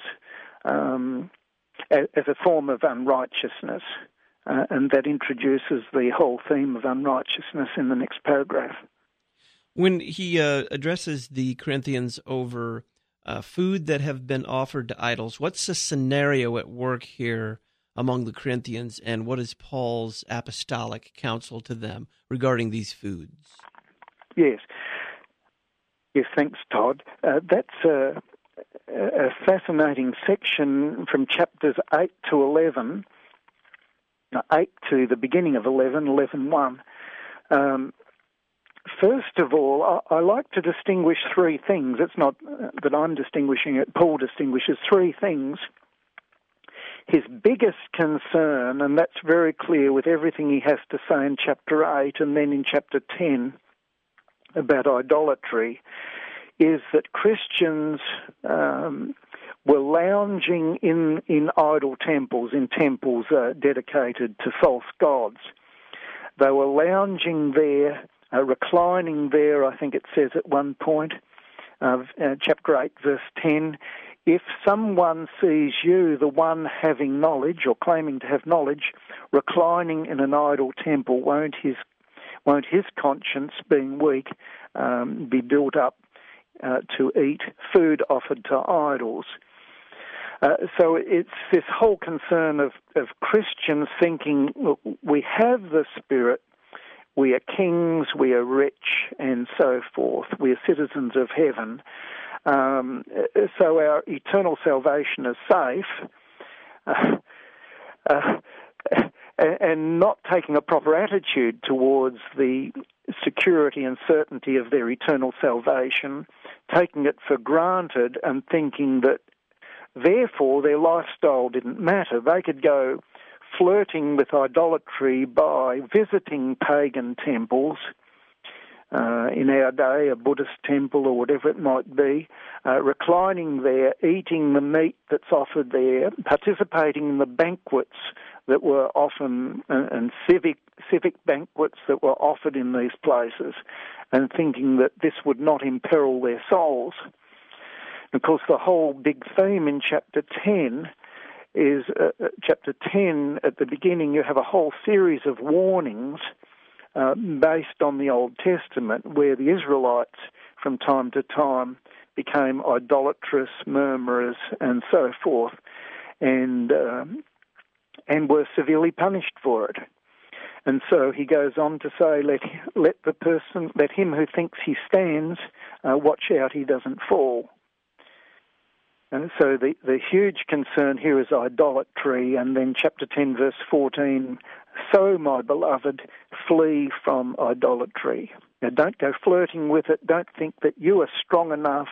as a form of unrighteousness. And that introduces the whole theme of unrighteousness in the next paragraph. When he addresses the Corinthians over food that have been offered to idols, what's the scenario at work here among the Corinthians, and what is Paul's apostolic counsel to them regarding these foods? Yes, thanks, Todd. That's a fascinating section from chapters 8 to 11, 8 to the beginning of 11, 11:1. First of all, I like to distinguish three things. It's not that I'm distinguishing it. Paul distinguishes three things. His biggest concern, and that's very clear with everything he has to say in chapter 8 and then in chapter 10 about idolatry, is that Christians were lounging in idol temples, in temples dedicated to false gods. They were lounging there, reclining there, I think it says at one point, chapter 8, verse 10, if someone sees you, the one having knowledge or claiming to have knowledge, reclining in an idol temple, won't his conscience, being weak, be built up to eat food offered to idols? So it's this whole concern of Christians thinking, look, we have the Spirit, we are kings, we are rich, and so forth. We are citizens of heaven. So our eternal salvation is safe, and not taking a proper attitude towards the security and certainty of their eternal salvation, taking it for granted and thinking that therefore their lifestyle didn't matter. They could go flirting with idolatry by visiting pagan temples, in our day, a Buddhist temple or whatever it might be, reclining there, eating the meat that's offered there, participating in the banquets that were often, and civic banquets that were offered in these places, and thinking that this would not imperil their souls. Of course, the whole big theme in chapter 10 is, chapter 10, at the beginning, you have a whole series of warnings based on the Old Testament, where the Israelites, from time to time, became idolatrous, murmurers, and so forth, and were severely punished for it. And so he goes on to say, let him who thinks he stands, watch out he doesn't fall. And so the huge concern here is idolatry, and then chapter 10, verse 14, so, my beloved, flee from idolatry. Now, don't go flirting with it. Don't think that you are strong enough,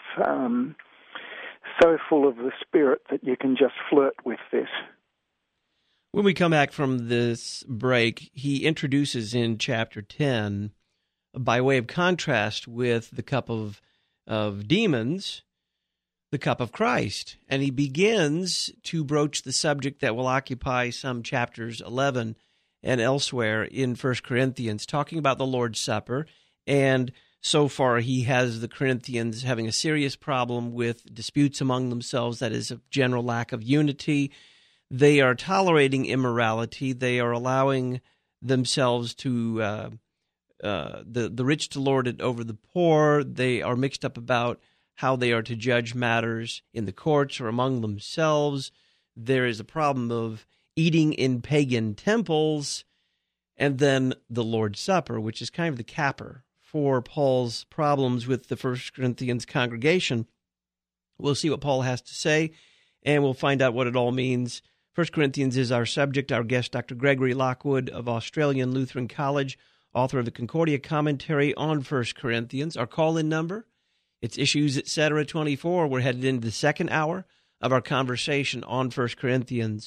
so full of the Spirit that you can just flirt with this. When we come back from this break, he introduces in chapter 10, by way of contrast with the cup of demons, the cup of Christ. And he begins to broach the subject that will occupy some chapters 11 and elsewhere in 1 Corinthians, talking about the Lord's Supper. And so far he has the Corinthians having a serious problem with disputes among themselves, that is, a general lack of unity. They are tolerating immorality. They are allowing themselves to, the rich to lord it over the poor. They are mixed up about how they are to judge matters in the courts or among themselves. There is a problem of eating in pagan temples, and then the Lord's Supper, which is kind of the capper for Paul's problems with the 1 Corinthians congregation. We'll see what Paul has to say, and we'll find out what it all means. 1 Corinthians is our subject. Our guest, Dr. Gregory Lockwood of Australian Lutheran College, author of the Concordia Commentary on 1 Corinthians. Our call-in number, it's Issues Etc. 24. We're headed into the second hour of our conversation on 1 Corinthians.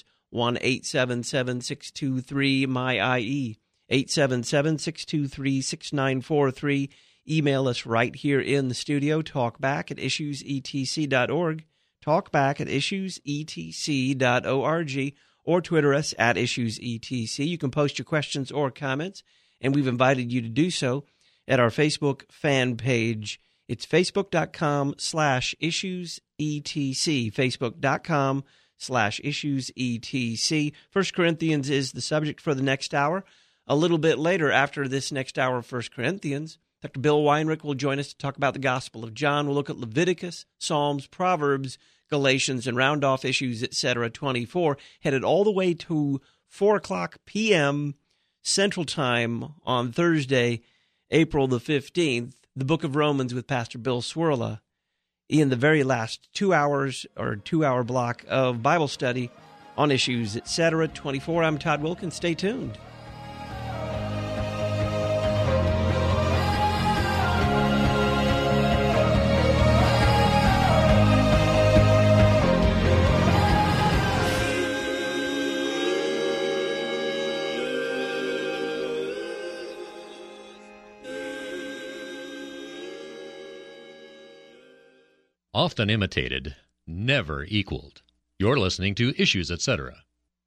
1-877-623-MY-IE, 877-623-6943. Email us right here in the studio, talkback@issuesetc.org, talkback@issuesetc.org, or Twitter us @issuesetc. You can post your questions or comments, and we've invited you to do so at our Facebook fan page. It's facebook.com/issuesetc, facebook.com/issuesetc. 1 Corinthians is the subject for the next hour. A little bit later, after this next hour of 1 Corinthians, Dr. Bill Weinrich will join us to talk about the Gospel of John. We'll look at Leviticus, Psalms, Proverbs, Galatians, and round off Issues, etc. 24, headed all the way to 4 o'clock p.m. Central Time on Thursday, April the 15th, the Book of Romans with Pastor Bill Swirla in the very last 2 hours or 2-hour block of Bible study on Issues, Etc. 24. I'm Todd Wilkins. Stay tuned. Often imitated, never equaled. You're listening to Issues, Etc.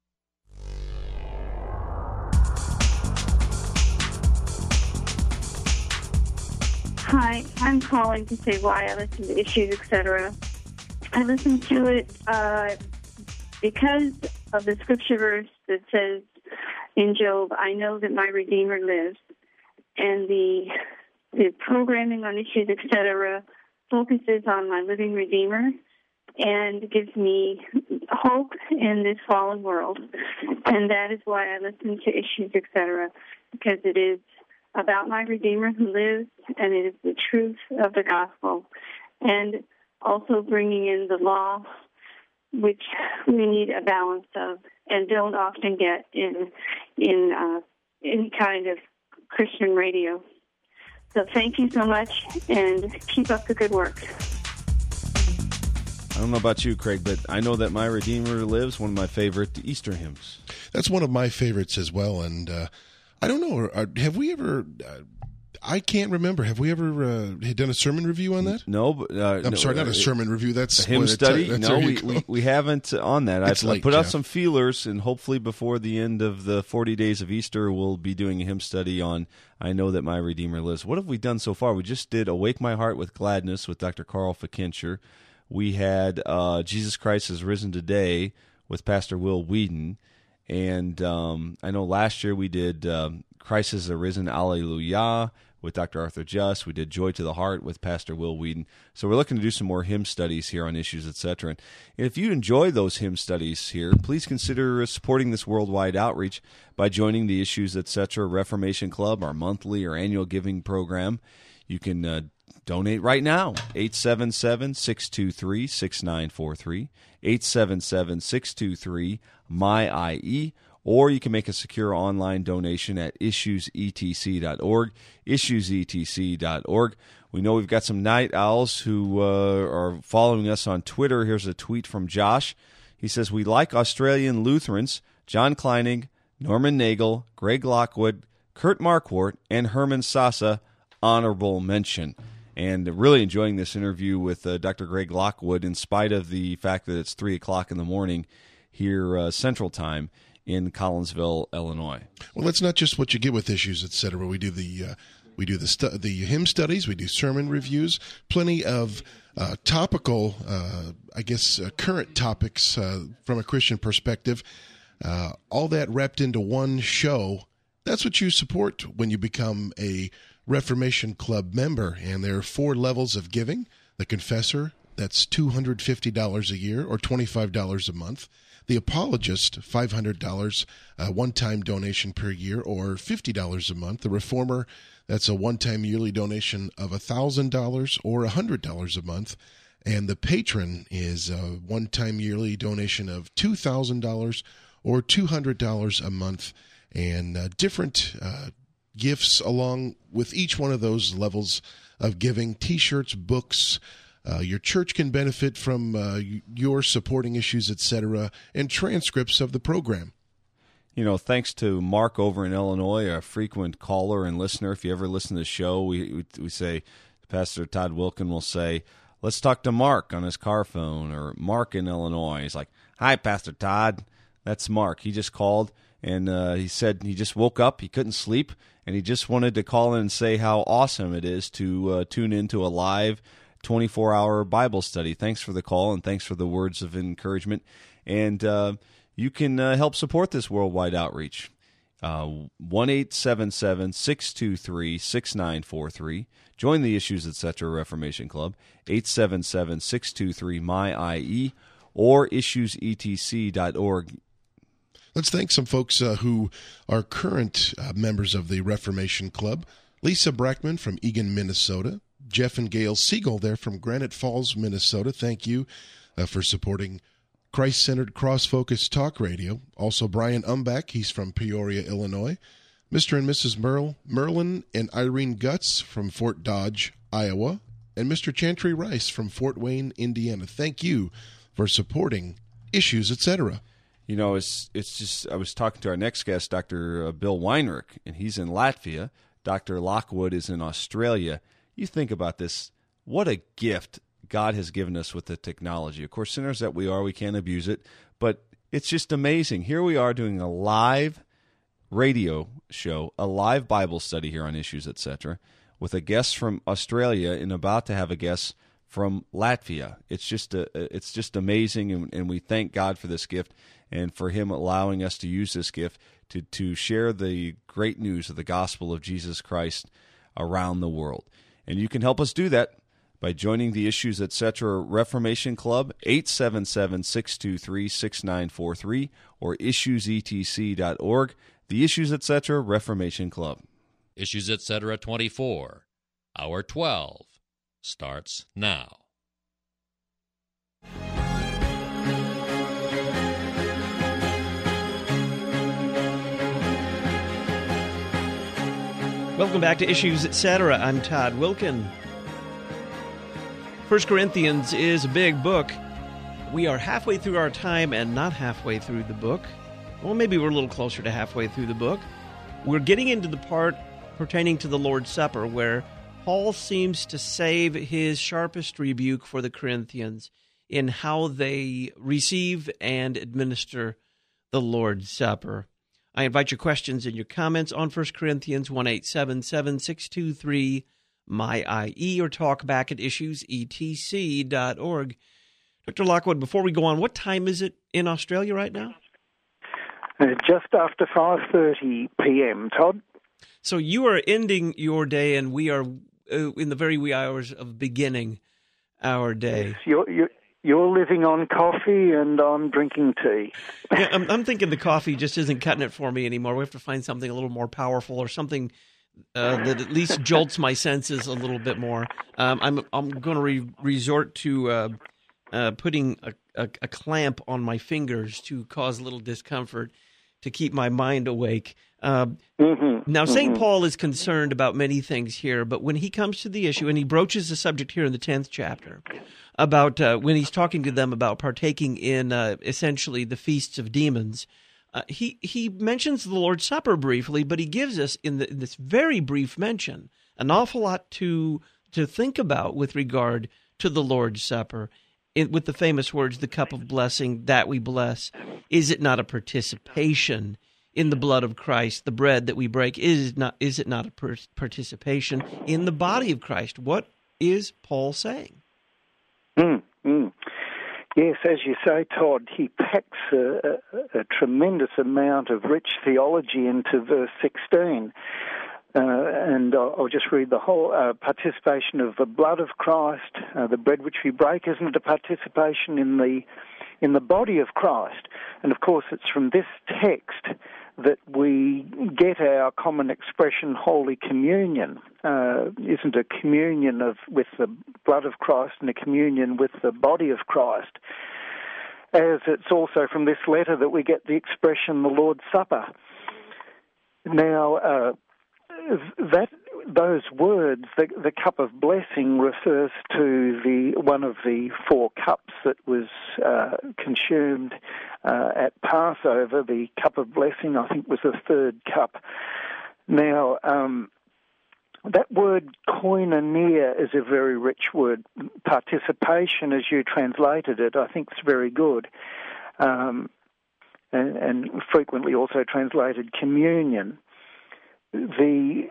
Hi, I'm calling to say why I listen to Issues, Etc. I listen to it because of the scripture verse that says in Job, I know that my Redeemer lives. And the programming on Issues, Etc. focuses on my living Redeemer and gives me hope in this fallen world. And that is why I listen to Issues, Etc., because it is about my Redeemer who lives, and it is the truth of the gospel. And also bringing in the law, which we need a balance of and don't often get in any kind of Christian radio. So thank you so much, and keep up the good work. I don't know about you, Craig, but I know that my Redeemer lives, one of my favorite Easter hymns. That's one of my favorites as well, and I don't know, have we ever... I can't remember. Have we ever done a sermon review on that? No, but I'm sorry, not a sermon review. That's a hymn study. No, we haven't on that. I've put out some feelers, and hopefully before the end of the 40 days of Easter, we'll be doing a hymn study on I Know That My Redeemer Lives. What have we done so far? We just did Awake My Heart with Gladness with Dr. Carl Fikincher. We had Jesus Christ Has Risen Today with Pastor Will Whedon. And I know last year we did Christ Has Arisen, Alleluia, with Dr. Arthur Just. We did Joy to the Heart with Pastor Will Whedon. So we're looking to do some more hymn studies here on Issues, Etc. And if you enjoy those hymn studies here, please consider supporting this worldwide outreach by joining the Issues, Etc. Reformation Club, our monthly or annual giving program. You can donate right now, 877-623-6943, 877-623-MY-IE, or you can make a secure online donation at issuesetc.org, issuesetc.org. We know we've got some night owls who are following us on Twitter. Here's a tweet from Josh. He says, we like Australian Lutherans, John Kleinig, Norman Nagel, Greg Lockwood, Kurt Marquardt, and Herman Sassa, honorable mention. And really enjoying this interview with Dr. Greg Lockwood in spite of the fact that it's 3 o'clock in the morning here Central Time in Collinsville, Illinois. Well, that's not just what you get with Issues, Etc. We do the hymn studies, we do sermon reviews, plenty of topical, current topics from a Christian perspective. All that wrapped into one show. That's what you support when you become a Reformation Club member, and there are 4 levels of giving. The Confessor, that's $250 a year or $25 a month. The Apologist, $500, a one-time donation per year or $50 a month. The Reformer, that's a one-time yearly donation of $1,000 or $100 a month. And the Patron is a one-time yearly donation of $2,000 or $200 a month. And different gifts along with each one of those levels of giving, T-shirts, books. Your church can benefit from your supporting Issues, Etc., and transcripts of the program. You know, thanks to Mark over in Illinois, a frequent caller and listener. If you ever listen to the show, we say, Pastor Todd Wilkin will say, let's talk to Mark on his car phone, or Mark in Illinois. He's like, hi, Pastor Todd. That's Mark. He just called, and he said he just woke up. He couldn't sleep, and he just wanted to call in and say how awesome it is to tune into a live 24-hour Bible study. Thanks for the call, and thanks for the words of encouragement. And you can help support this worldwide outreach. 1-877-623-6943. Join the Issues, Etc. Reformation Club. 877-623-MY-IE or issuesetc.org. Let's thank some folks who are current members of the Reformation Club. Lisa Brackman from Eagan, Minnesota. Jeff and Gail Siegel there from Granite Falls, Minnesota. Thank you for supporting Christ-Centered Cross-Focused Talk Radio. Also, Brian Umbach, he's from Peoria, Illinois. Mr. and Mrs. Merlin and Irene Gutz from Fort Dodge, Iowa. And Mr. Chantry Rice from Fort Wayne, Indiana. Thank you for supporting Issues, Etc. You know, it's just, I was talking to our next guest, Dr. Bill Weinrich, and he's in Latvia. Dr. Lockwood is in Australia. You think about this, what a gift God has given us with the technology. Of course, sinners that we are, we can't abuse it, but it's just amazing. Here we are doing a live radio show, a live Bible study here on Issues, Etc., with a guest from Australia and about to have a guest from Latvia. It's just amazing, and we thank God for this gift and for Him allowing us to use this gift to share the great news of the gospel of Jesus Christ around the world. And you can help us do that by joining the Issues, Etc. Reformation Club, 877-623-6943, or issuesetc.org, the Issues, Etc. Reformation Club. Issues, Etc. 24, Hour 12, starts now. Welcome back to Issues, Etc. I'm Todd Wilkin. 1 Corinthians is a big book. We are halfway through our time and not halfway through the book. Well, maybe we're a little closer to halfway through the book. We're getting into the part pertaining to the Lord's Supper, where Paul seems to save his sharpest rebuke for the Corinthians in how they receive and administer the Lord's Supper. I invite your questions and your comments on 1 Corinthians 1-877-623-MY-IE or talk back at issuesetc.org. Dr. Lockwood, before we go on, what time is it in Australia right now? Just after 5:30 p.m., Todd. So you are ending your day, and we are in the very wee hours of beginning our day. Yes, you're living on coffee, and I'm drinking tea. Yeah, I'm thinking the coffee just isn't cutting it for me anymore. We have to find something a little more powerful, or something that at least jolts my senses a little bit more. I'm going to resort to putting a clamp on my fingers to cause a little discomfort to keep my mind awake. Now, St. Paul is concerned about many things here, but when he comes to the issue, and he broaches the subject here in the 10th chapter, about when he's talking to them about partaking in essentially the feasts of demons, he mentions the Lord's Supper briefly, but he gives us, in this very brief mention, an awful lot to think about with regard to the Lord's Supper. With the famous words, the cup of blessing that we bless, is it not a participation in the blood of Christ? The bread that we break, is it not a participation in the body of Christ? What is Paul saying? Yes, as you say, Todd, he packs a tremendous amount of rich theology into verse 16. And I'll just read the whole participation of the blood of Christ, the bread which we break, isn't a participation in the body of Christ. And of course, it's from this text that we get our common expression, Holy Communion. Isn't a communion with the blood of Christ and a communion with the body of Christ. As it's also from this letter that we get the expression, the Lord's Supper. Now, those words, the cup of blessing, refers to one of the four cups that was consumed at Passover. The cup of blessing, I think, was the third cup. Now, that word koinonia is a very rich word. Participation, as you translated it, I think is very good, and frequently also translated communion. The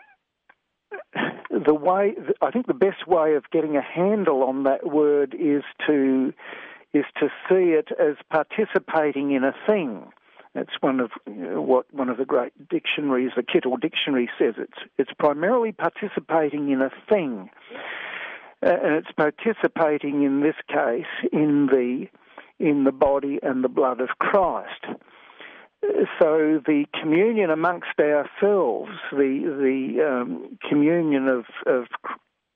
way, I think the best way of getting a handle on that word is to see it as participating in a thing. That's one of the great dictionaries, the Kittel Dictionary, says. It's primarily participating in a thing, and it's participating in this case in the body and the blood of Christ. So the communion amongst ourselves, the communion of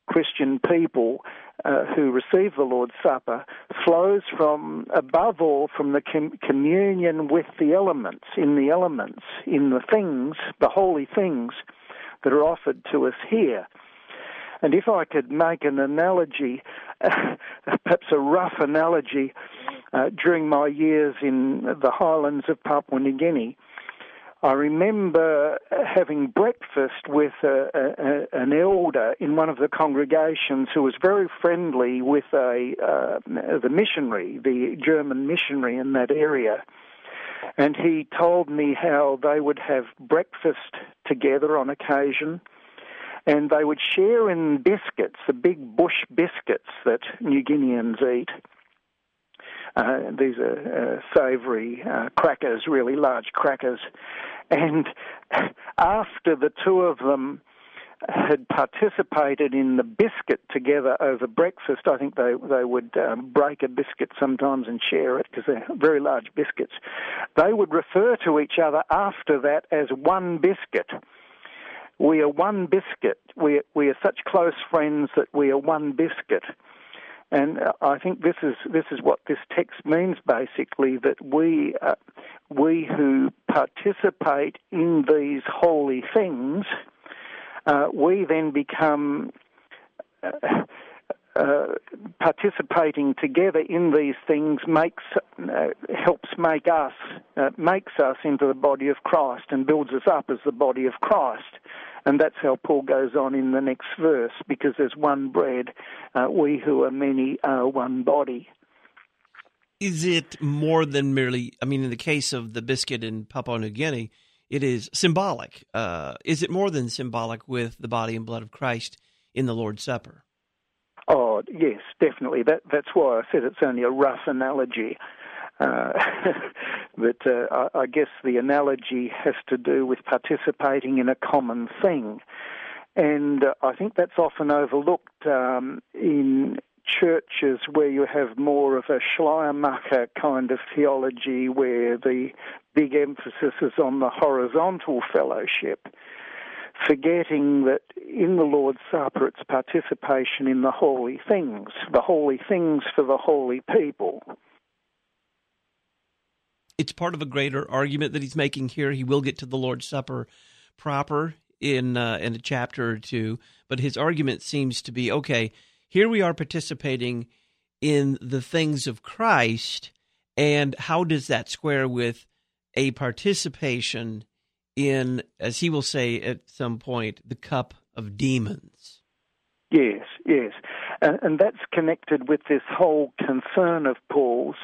Christian people who receive the Lord's Supper flows from, above all, from the communion with the elements, in the things, the holy things that are offered to us here. And if I could make an analogy, perhaps a rough analogy, during my years in the highlands of Papua New Guinea, I remember having breakfast with an elder in one of the congregations who was very friendly with the missionary, the German missionary in that area. And he told me how they would have breakfast together on occasion, and they would share in biscuits, the big bush biscuits that New Guineans eat. These are savoury crackers, really large crackers. And after the two of them had participated in the biscuit together over breakfast, I think they would break a biscuit sometimes and share it because they're very large biscuits. They would refer to each other after that as one biscuit. We are one biscuit. We are such close friends that we are one biscuit. And I think this is what this text means, basically, that we who participate in these holy things, we then become participating together in these things helps make us into the body of Christ and builds us up as the body of Christ. And that's how Paul goes on in the next verse, because there's one bread, we who are many are one body. Is it more than merely, in the case of the biscuit in Papua New Guinea, it is symbolic. Is it more than symbolic with the body and blood of Christ in the Lord's Supper? Oh, yes, definitely. That's why I said it's only a rough analogy. But I guess the analogy has to do with participating in a common thing. And I think that's often overlooked in churches where you have more of a Schleiermacher kind of theology, where the big emphasis is on the horizontal fellowship, forgetting that in the Lord's Supper it's participation in the holy things for the holy people. It's part of a greater argument that he's making here. He will get to the Lord's Supper proper in a chapter or two, but his argument seems to be, okay, here we are participating in the things of Christ, and how does that square with a participation in, as he will say at some point, the cup of demons? Yes. And that's connected with this whole concern of Paul's,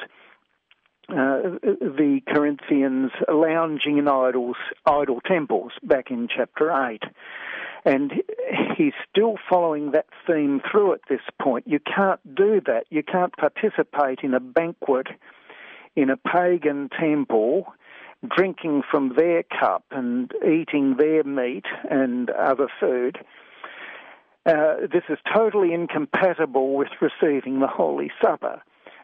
the Corinthians lounging in idol temples back in chapter 8. And he's still following that theme through at this point. You can't do that. You can't participate in a banquet in a pagan temple, drinking from their cup and eating their meat and other food. This is totally incompatible with receiving the Holy Supper.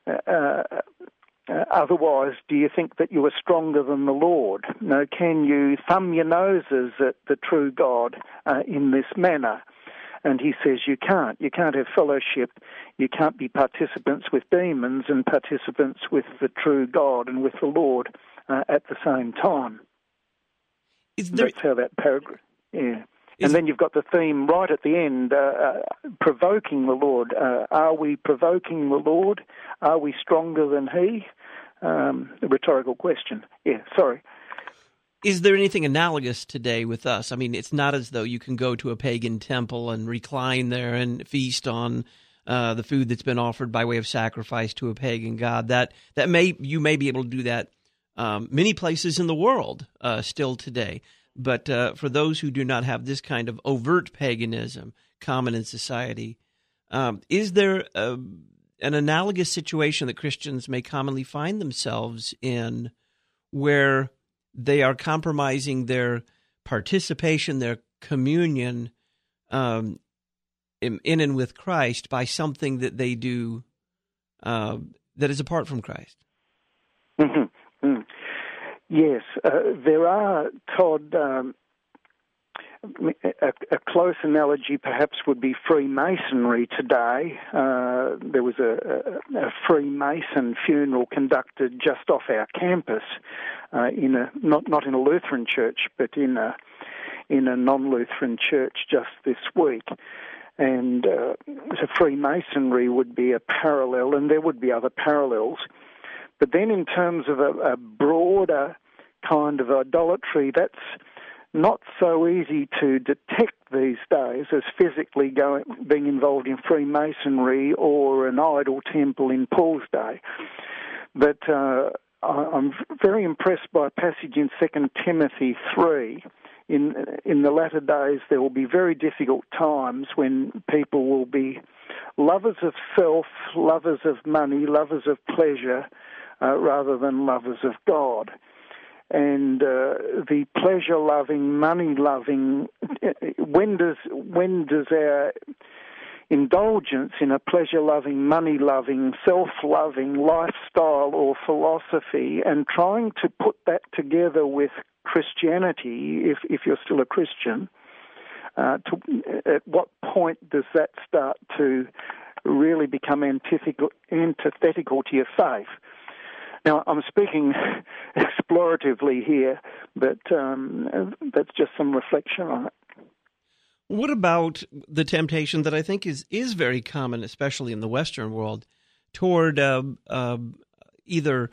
Otherwise, do you think that you are stronger than the Lord? No, can you thumb your noses at the true God in this manner? And he says you can't. You can't have fellowship. You can't be participants with demons and participants with the true God and with the Lord at the same time. That's how that paragraph, yeah. And then you've got the theme right at the end, provoking the Lord. Are we provoking the Lord? Are we stronger than he? A rhetorical question. Yeah, sorry. Is there anything analogous today with us? It's not as though you can go to a pagan temple and recline there and feast on the food that's been offered by way of sacrifice to a pagan god. You may be able to do that many places in the world still today. But for those who do not have this kind of overt paganism common in society, is there an analogous situation that Christians may commonly find themselves in where they are compromising their participation, their communion in and with Christ by something that they do that is apart from Christ? Mm-hmm. Yes, there are, Todd, A close analogy perhaps would be Freemasonry today. There was a Freemason funeral conducted just off our campus, not in a Lutheran church, but in a non-Lutheran church just this week. And so Freemasonry would be a parallel, and there would be other parallels. But then in terms of a broader kind of idolatry, that's not so easy to detect these days as physically being involved in Freemasonry or an idol temple in Paul's day. But I'm very impressed by a passage in 2 Timothy 3. In the latter days, there will be very difficult times when people will be lovers of self, lovers of money, lovers of pleasure, rather than lovers of God. And the pleasure-loving, money-loving, when does our indulgence in a pleasure-loving, money-loving, self-loving lifestyle or philosophy, and trying to put that together with Christianity, if you're still a Christian, at what point does that start to really become antithetical to your faith? Now, I'm speaking exploratively here, but that's just some reflection on it. What about the temptation that I think is very common, especially in the Western world, toward either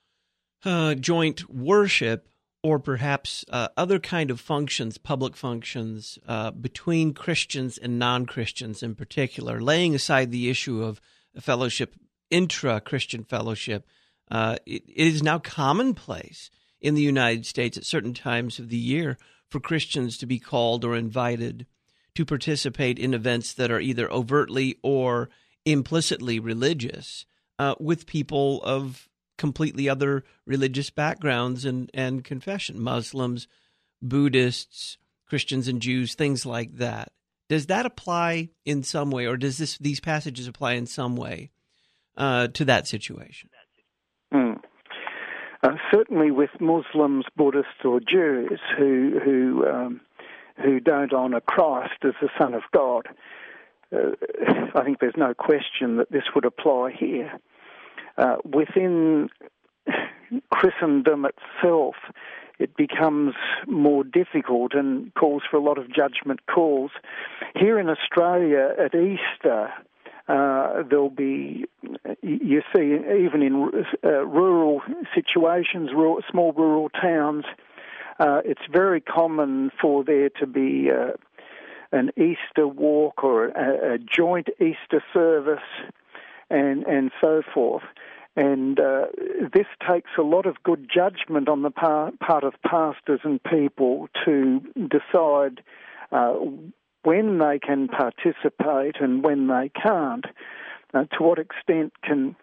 joint worship or perhaps other kind of functions, public functions, between Christians and non-Christians in particular, laying aside the issue of fellowship, intra-Christian fellowship? It is now commonplace in the United States at certain times of the year for Christians to be called or invited to participate in events that are either overtly or implicitly religious with people of completely other religious backgrounds and confession, Muslims, Buddhists, Christians and Jews, things like that. Does that apply in some way, or does these passages apply in some way to that situation? Certainly with Muslims, Buddhists, or Jews who don't honour Christ as the Son of God, I think there's no question that this would apply here. Within Christendom itself, it becomes more difficult and calls for a lot of judgment calls. Here in Australia at Easter, there'll be, you see, even in rural situations, small rural towns, it's very common for there to be an Easter walk or a joint Easter service and so forth. And this takes a lot of good judgment on the part of pastors and people to decide when they can participate and when they can't. To what extent can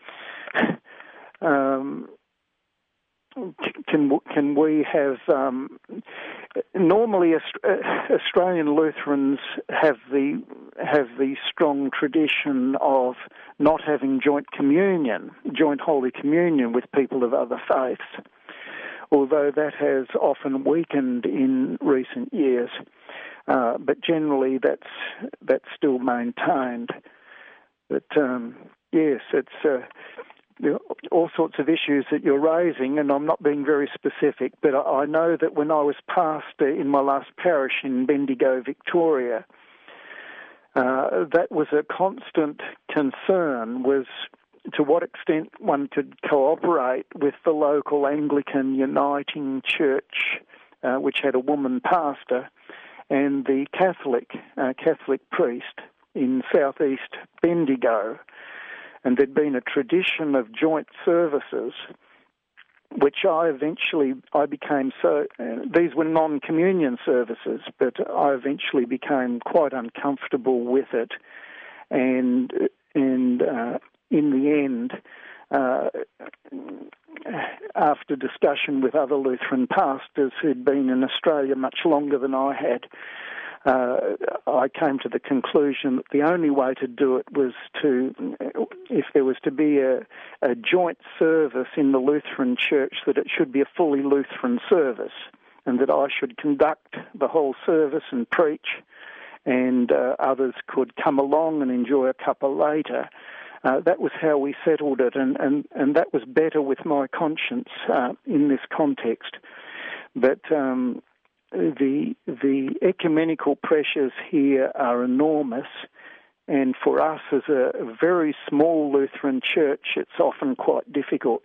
we have? Normally, Australian Lutherans have the strong tradition of not having joint Holy Communion with people of other faiths, although that has often weakened in recent years. But generally, that's still maintained. But yes, it's all sorts of issues that you're raising, and I'm not being very specific, but I know that when I was pastor in my last parish in Bendigo, Victoria, that was a constant concern, was to what extent one could cooperate with the local Anglican Uniting Church, which had a woman pastor, and the Catholic priest in southeast Bendigo. And there'd been a tradition of joint services, which I became these were non-communion services, but I eventually became quite uncomfortable with it. And in the end, after discussion with other Lutheran pastors who'd been in Australia much longer than I had, I came to the conclusion that the only way to do it was if there was to be a joint service in the Lutheran Church, that it should be a fully Lutheran service, and that I should conduct the whole service and preach, and others could come along and enjoy a cuppa later. That was how we settled it, and that was better with my conscience in this context. But the ecumenical pressures here are enormous, and for us as a very small Lutheran church, it's often quite difficult.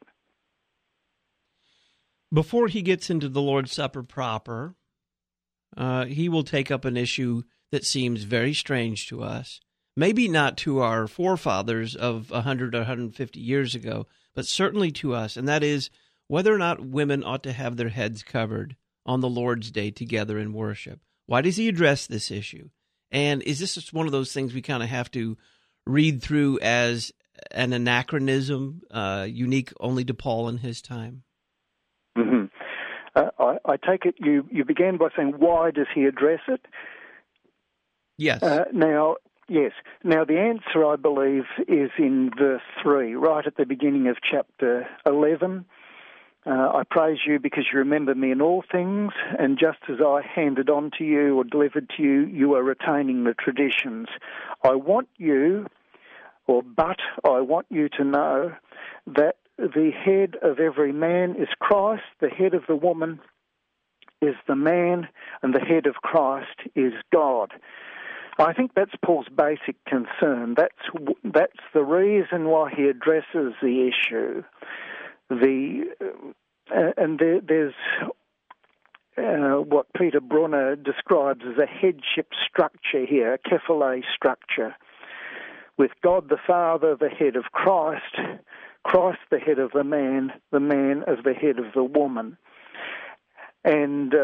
Before he gets into the Lord's Supper proper, he will take up an issue that seems very strange to us. Maybe not to our forefathers of 100 or 150 years ago, but certainly to us, and that is whether or not women ought to have their heads covered on the Lord's Day together in worship. Why does he address this issue? And is this just one of those things we kind of have to read through as an anachronism, unique only to Paul in his time? Mm-hmm. I take it you began by saying, why does he address it? Yes. Yes. Now, the answer, I believe, is in verse 3, right at the beginning of chapter 11. I praise you because you remember me in all things, and just as I handed on to you or delivered to you, you are retaining the traditions. I want you to know that the head of every man is Christ, the head of the woman is the man, and the head of Christ is God. I think that's Paul's basic concern. That's the reason why he addresses the issue. There's what Peter Brunner describes as a headship structure here, a kephale structure, with God the Father, the head of Christ, Christ the head of the man as the head of the woman. And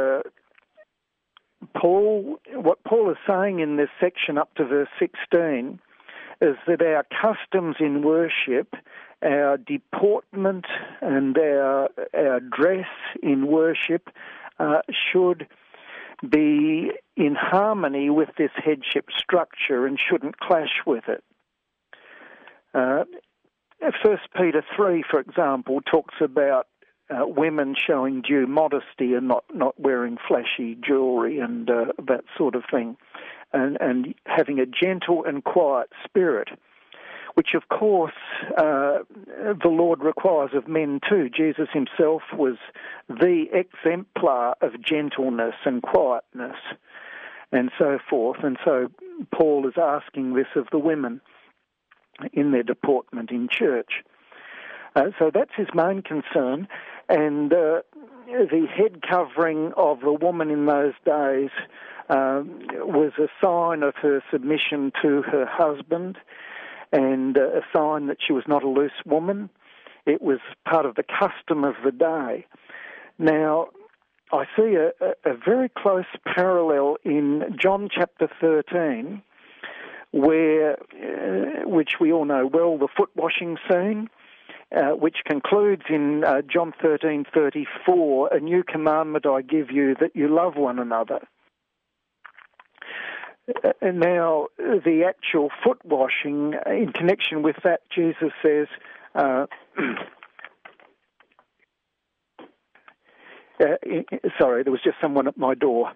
what Paul is saying in this section up to verse 16 is that our customs in worship, our deportment and our dress in worship should be in harmony with this headship structure and shouldn't clash with it. 1 Peter 3, for example, talks about women showing due modesty and not wearing flashy jewelry and that sort of thing, and having a gentle and quiet spirit, which of course the Lord requires of men too. Jesus himself was the exemplar of gentleness and quietness and so forth, and so Paul is asking this of the women in their deportment in church. So that's his main concern, and the head covering of the woman in those days was a sign of her submission to her husband and a sign that she was not a loose woman. It was part of the custom of the day. Now, I see a very close parallel in John chapter 13, which we all know well, the foot washing scene, which concludes in John 13:34, a new commandment I give you, that you love one another. And now, the actual foot washing, in connection with that, Jesus says, sorry, there was just someone at my door.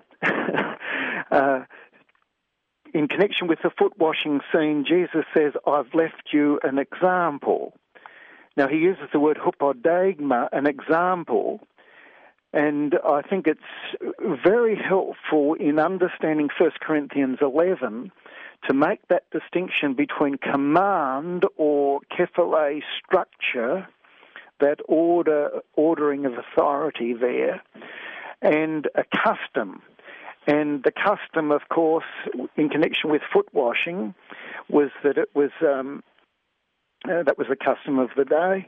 In connection with the foot washing scene, Jesus says, I've left you an example. Now, he uses the word hupodeigma, an example, and I think it's very helpful in understanding 1 Corinthians 11 to make that distinction between command or kephale structure, that ordering of authority there, and a custom. And the custom, of course, in connection with foot washing, was that it was that was the custom of the day.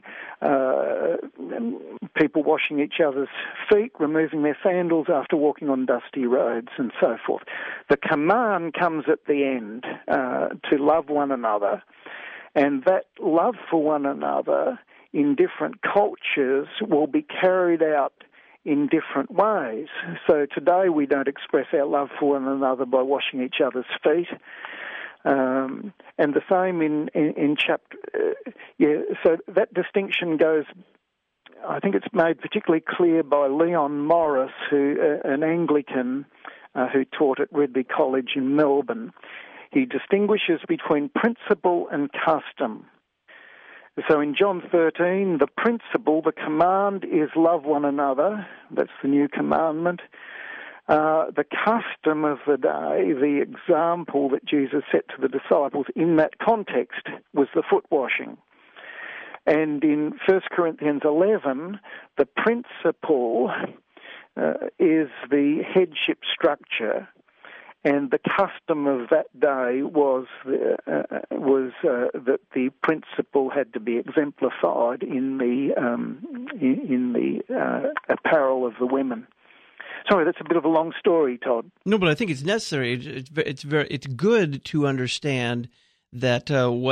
People washing each other's feet, removing their sandals after walking on dusty roads, and so forth. The command comes at the end to love one another, and that love for one another in different cultures will be carried out in different ways. So today we don't express our love for one another by washing each other's feet. And the same in chapter... so that distinction goes, I think it's made particularly clear by Leon Morris, an Anglican who taught at Ridley College in Melbourne. He distinguishes between principle and custom. So in John 13, the principle, the command is love one another. That's the new commandment. The custom of the day, the example that Jesus set to the disciples in that context was the foot washing. And in 1 Corinthians 11, the principle is the headship structure, and the custom of that day was that the principle had to be exemplified in the apparel of the women. Sorry, that's a bit of a long story, Todd. No, but I think it's necessary. It's good to understand that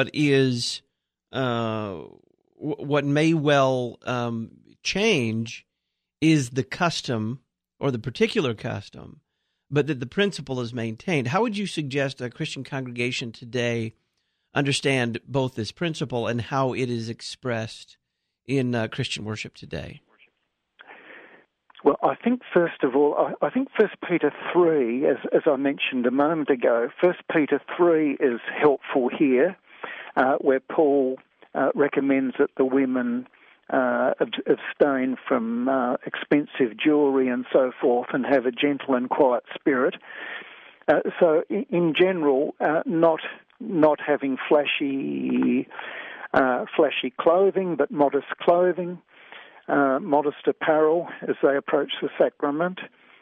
what may well change is the custom or the particular custom, but that the principle is maintained. How would you suggest a Christian congregation today understand both this principle and how it is expressed in Christian worship today? Well, I think, first of all, I think 1 Peter 3, as I mentioned a moment ago, 1 Peter 3 is helpful here, where Paul recommends that the women abstain from expensive jewelry and so forth and have a gentle and quiet spirit. So in general, not having flashy clothing, but modest clothing, modest apparel as they approach the sacrament.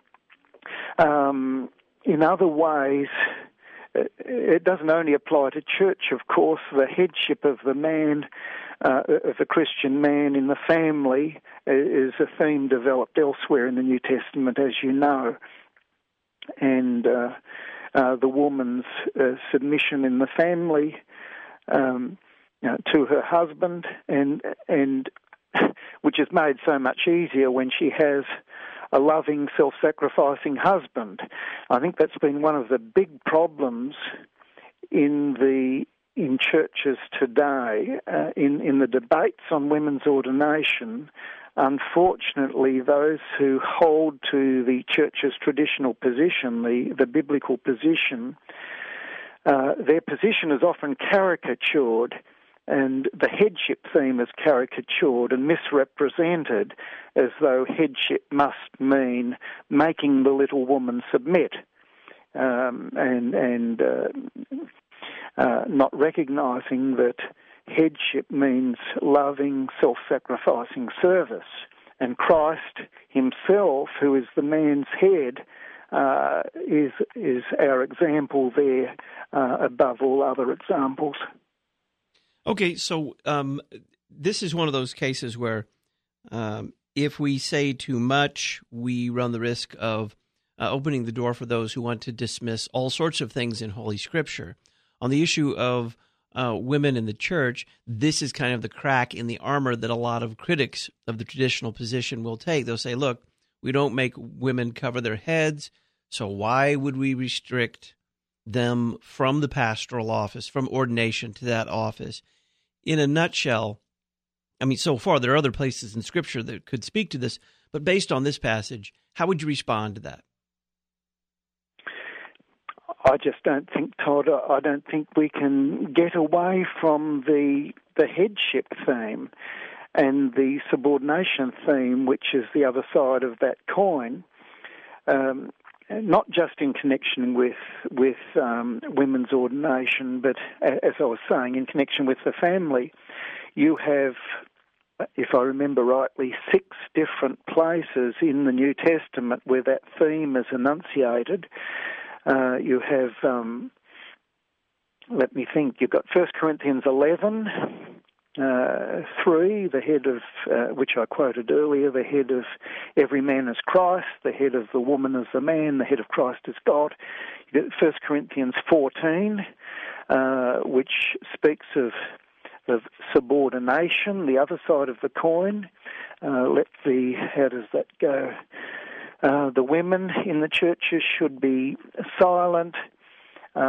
In other ways, it doesn't only apply to church, of course. The headship of the man, of the Christian man in the family, is a theme developed elsewhere in the New Testament, as you know. And the woman's submission in the family to her husband, and which is made so much easier when she has a loving, self-sacrificing husband. I think that's been one of the big problems in churches today, in the debates on women's ordination. Unfortunately, those who hold to the church's traditional position, the biblical position, their position is often caricatured, and the headship theme is caricatured and misrepresented as though headship must mean making the little woman submit, and not recognizing that headship means loving, self-sacrificing service. And Christ himself, who is the man's head, is our example there above all other examples. Okay, so this is one of those cases where if we say too much, we run the risk of opening the door for those who want to dismiss all sorts of things in Holy Scripture. On the issue of women in the church, this is kind of the crack in the armor that a lot of critics of the traditional position will take. They'll say, look, we don't make women cover their heads, so why would we restrict them from the pastoral office, from ordination to that office? In a nutshell, I mean, so far there are other places in Scripture that could speak to this, but based on this passage, how would you respond to that? I just don't think, Todd, I don't think we can get away from the headship theme and the subordination theme, which is the other side of that coin. Not just in connection with women's ordination, but as I was saying, in connection with the family. You have, if I remember rightly, 6 different places in the New Testament where that theme is enunciated. You have, let me think, you've got 1 Corinthians 11, 3, the head of, which I quoted earlier, the head of every man is Christ, the head of the woman is the man, the head of Christ is God. You get 1 Corinthians 14, which speaks of subordination, the other side of the coin. How does that go? The women in the churches should be silent.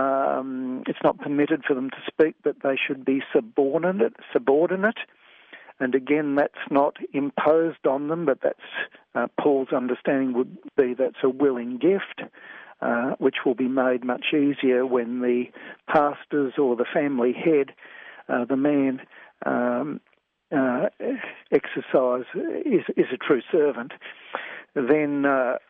It's not permitted for them to speak, but they should be subordinate. And again, that's not imposed on them, but that's Paul's understanding would be that's a willing gift, which will be made much easier when the pastors or the family head, the man, exercise is a true servant. Then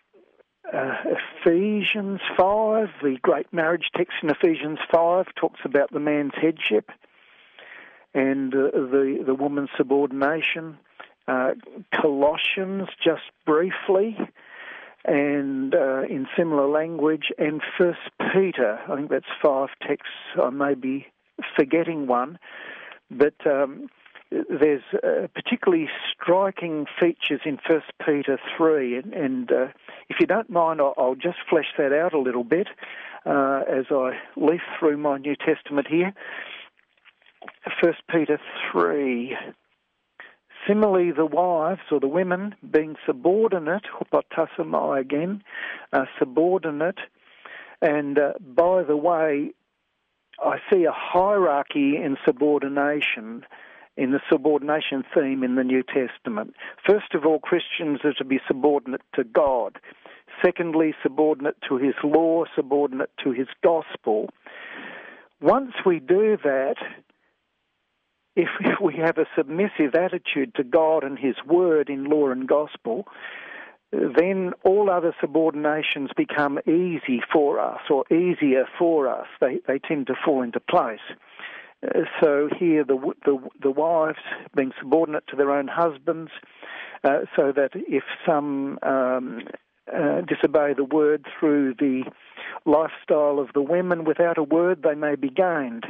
Ephesians 5, the great marriage text in Ephesians 5, talks about the man's headship and the woman's subordination. Colossians, just briefly, and in similar language, and 1 Peter. I think that's 5 texts. I may be forgetting one, but there's particularly striking features in 1 Peter 3, and if you don't mind, I'll just flesh that out a little bit as I leaf through my New Testament here. 1 Peter 3. Similarly, the wives, or the women, being subordinate, hupotasomai again, subordinate, and by the way, I see a hierarchy in subordination, in the subordination theme in the New Testament. First of all, Christians are to be subordinate to God. Secondly, subordinate to His law, subordinate to His gospel. Once we do that, if we have a submissive attitude to God and His word in law and gospel, then all other subordinations become easy for us, or easier for us. They tend to fall into place. So here the wives being subordinate to their own husbands, so that if some disobey the word through the lifestyle of the women, without a word they may be gained,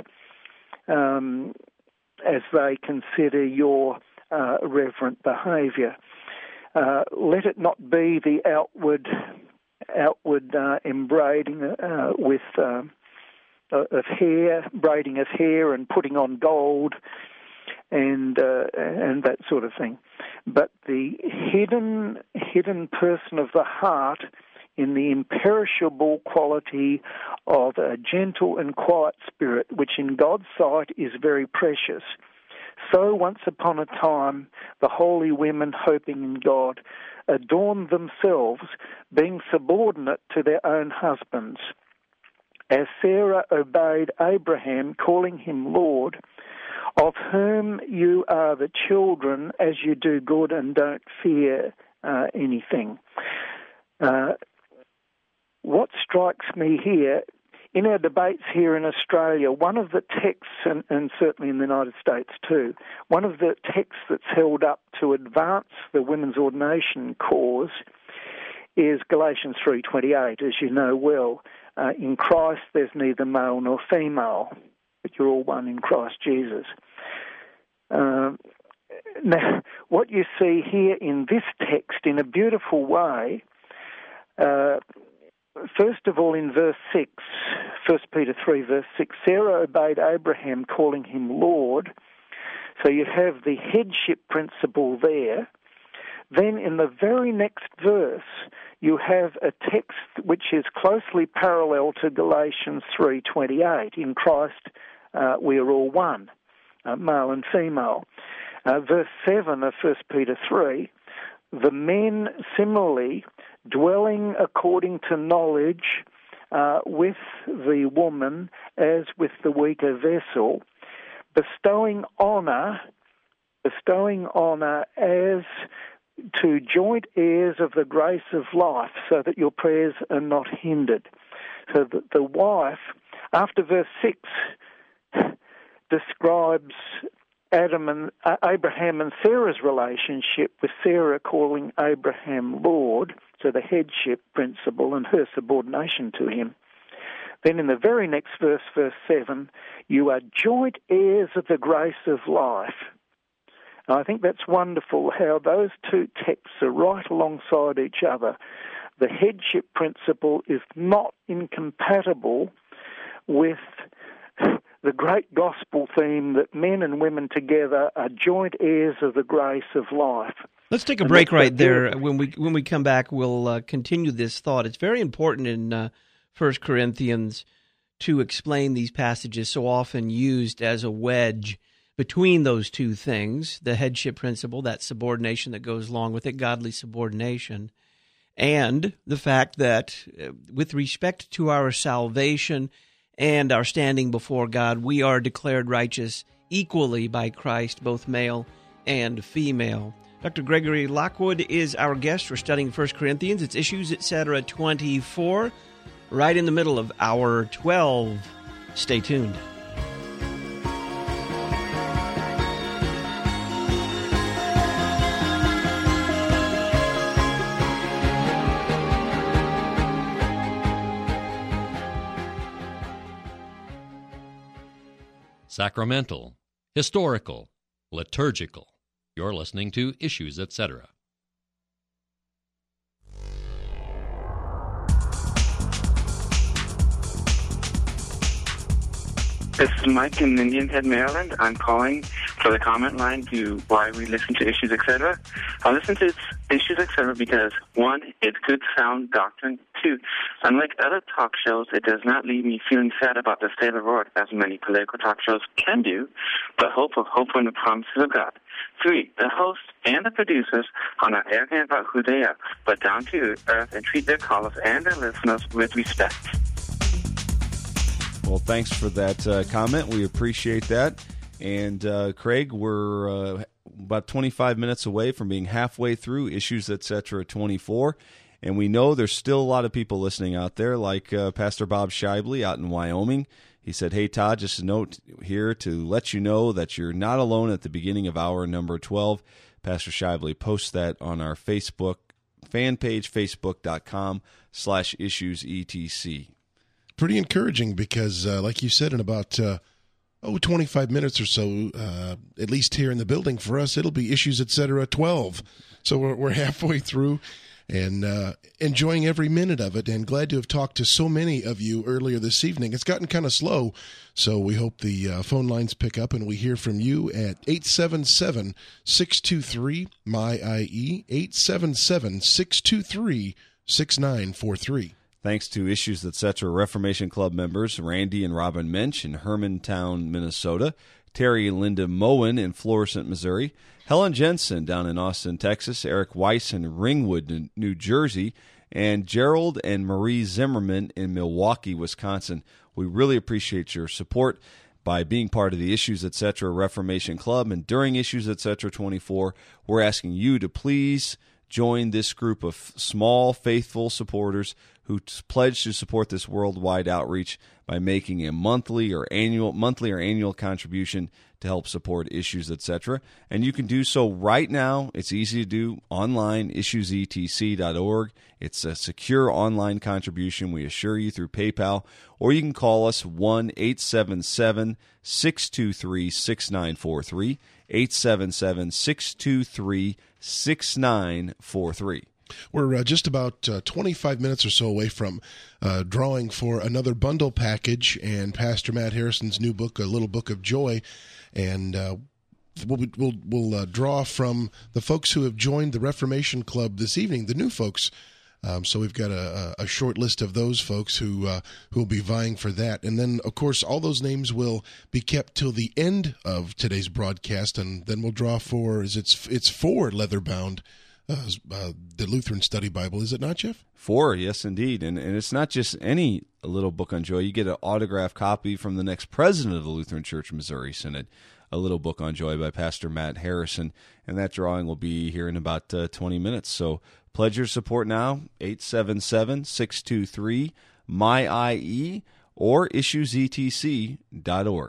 as they consider your reverent behaviour. Let it not be the outward embroidering with of hair, braiding of hair, and putting on gold, and that sort of thing, but the hidden person of the heart in the imperishable quality of a gentle and quiet spirit, which in God's sight is very precious. So once upon a time, the holy women, hoping in God, adorned themselves, being subordinate to their own husbands. As Sarah obeyed Abraham, calling him Lord, of whom you are the children, as you do good and don't fear anything. What strikes me here, in our debates here in Australia, one of the texts, and certainly in the United States too, one of the texts that's held up to advance the women's ordination cause is Galatians 3:28, as you know well. In Christ there's neither male nor female, but you're all one in Christ Jesus. Now, what you see here in this text in a beautiful way, first of all, in verse 6, 1 Peter 3, verse 6, Sarah obeyed Abraham, calling him Lord. So you have the headship principle there. Then in the very next verse, you have a text which is closely parallel to Galatians 3:28. In Christ, we are all one, male and female. Verse 7 of 1 Peter 3, the men similarly dwelling according to knowledge with the woman as with the weaker vessel, bestowing honour as to joint heirs of the grace of life, so that your prayers are not hindered. So that the wife, after verse 6, describes Abraham and Sarah's relationship, with Sarah calling Abraham Lord, so the headship principle and her subordination to him. Then in the very next verse, verse 7, you are joint heirs of the grace of life. And I think that's wonderful how those two texts are right alongside each other. The headship principle is not incompatible with the great gospel theme that men and women together are joint heirs of the grace of life. Let's take a break right there. When we come back, we'll continue this thought. It's very important in 1 Corinthians to explain these passages so often used as a wedge between those two things, the headship principle, that subordination that goes along with it, godly subordination, and the fact that with respect to our salvation and our standing before God, we are declared righteous equally by Christ, both male and female. Dr. Gregory Lockwood is our guest. We're studying 1 Corinthians. It's Issues, Etc. 24, right in the middle of hour 12. Stay tuned. Sacramental, historical, liturgical. You're listening to Issues, Etc. This is Mike in Indian Head, Maryland. I'm calling for the comment line to why we listen to Issues, Etc. I listen to Issues, Etc. because, one, it's good sound doctrine. Two, unlike other talk shows, it does not leave me feeling sad about the state of the world, as many political talk shows can do, but hope in the promises of God. Three, the hosts and the producers are not arrogant about who they are, but down to earth and treat their callers and their listeners with respect. Well, thanks for that comment. We appreciate that. And Craig, we're about 25 minutes away from being halfway through Issues, Etc. 24. And we know there's still a lot of people listening out there, like Pastor Bob Shively out in Wyoming. He said, "Hey, Todd, just a note here to let you know that you're not alone at the beginning of hour number 12. Pastor Shively posts that on our Facebook fan page, facebook.com/issuesetc. Pretty encouraging because, like you said, in about 25 minutes or so, at least here in the building for us, it'll be Issues, Etc. 12. So we're halfway through and enjoying every minute of it, and glad to have talked to so many of you earlier this evening. It's gotten kind of slow, so we hope the phone lines pick up and we hear from you at 877-623-MY-IE, 877-623-6943. Thanks to Issues, Etc. Reformation Club members Randy and Robin Mensch in Hermantown, Minnesota, Terry and Linda Moen in Florissant, Missouri, Helen Jensen down in Austin, Texas, Eric Weiss in Ringwood, New Jersey, and Gerald and Marie Zimmerman in Milwaukee, Wisconsin. We really appreciate your support by being part of the Issues, Etc. Reformation Club. And during Issues, Etc. 24, we're asking you to please join this group of small, faithful supporters who pledge to support this worldwide outreach by making a monthly or annual contribution to help support Issues, Etc. And you can do so right now. It's easy to do online, issuesetc.org. It's a secure online contribution, we assure you, through PayPal. Or you can call us 1-877-623-6943, 877-623-6943. We're just about 25 minutes or so away from drawing for another bundle package and Pastor Matt Harrison's new book, A Little Book of Joy. And we'll draw from the folks who have joined the Reformation Club this evening, the new folks. So we've got a short list of those folks who will be vying for that. And then, of course, all those names will be kept till the end of today's broadcast, and then we'll draw for, it's 4 leather-bound the Lutheran Study Bible, is it not, Jeff? 4, yes, indeed. And it's not just any little book on joy. You get an autographed copy from the next president of the Lutheran Church Missouri Synod, A Little Book on Joy by Pastor Matt Harrison. And that drawing will be here in about 20 minutes. So pledge your support now, 877-623-MY-IE or issuesetc.org.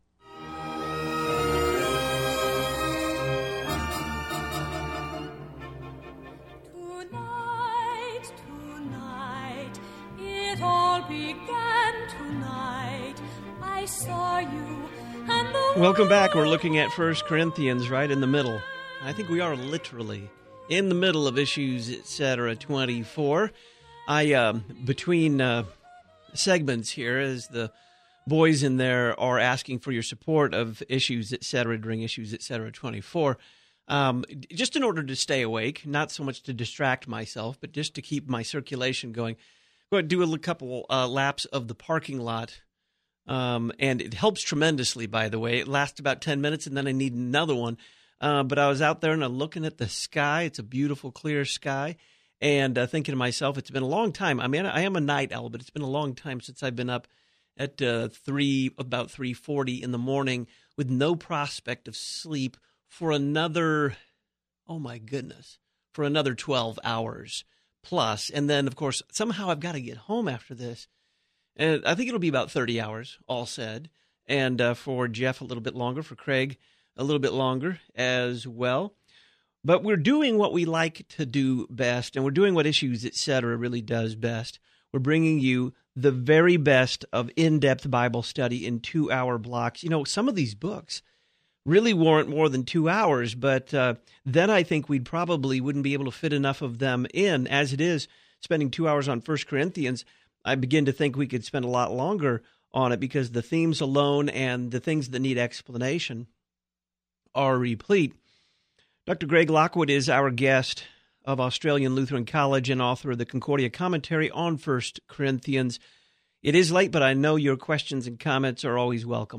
Welcome back. We're looking at 1 Corinthians right in the middle. I think we are literally in the middle of Issues, Etc. 24. Between segments here, as the boys in there are asking for your support of Issues, Etc. during Issues, Etc. 24, just in order to stay awake, not so much to distract myself, but just to keep my circulation going, go ahead and do a couple laps of the parking lot And it helps tremendously, by the way. It lasts about 10 minutes, and then I need another one. But I was out there and I'm looking at the sky. It's a beautiful, clear sky. And thinking to myself, it's been a long time. I mean, I am a night owl, but it's been a long time since I've been up at about 3:40 in the morning with no prospect of sleep for another, oh my goodness, for another 12 hours plus. And then, of course, somehow I've got to get home after this. And I think it'll be about 30 hours, all said. And for Jeff, a little bit longer. For Craig, a little bit longer as well. But we're doing what we like to do best, and we're doing what Issues, Etc. really does best. We're bringing you the very best of in-depth Bible study in 2-hour blocks. You know, some of these books really warrant more than 2 hours, but then I think we probably wouldn't be able to fit enough of them in. As it is, spending 2 hours on 1 Corinthians, I begin to think we could spend a lot longer on it because the themes alone and the things that need explanation are replete. Dr. Greg Lockwood is our guest of Australian Lutheran College and author of the Concordia Commentary on 1 Corinthians. It is late, but I know your questions and comments are always welcome.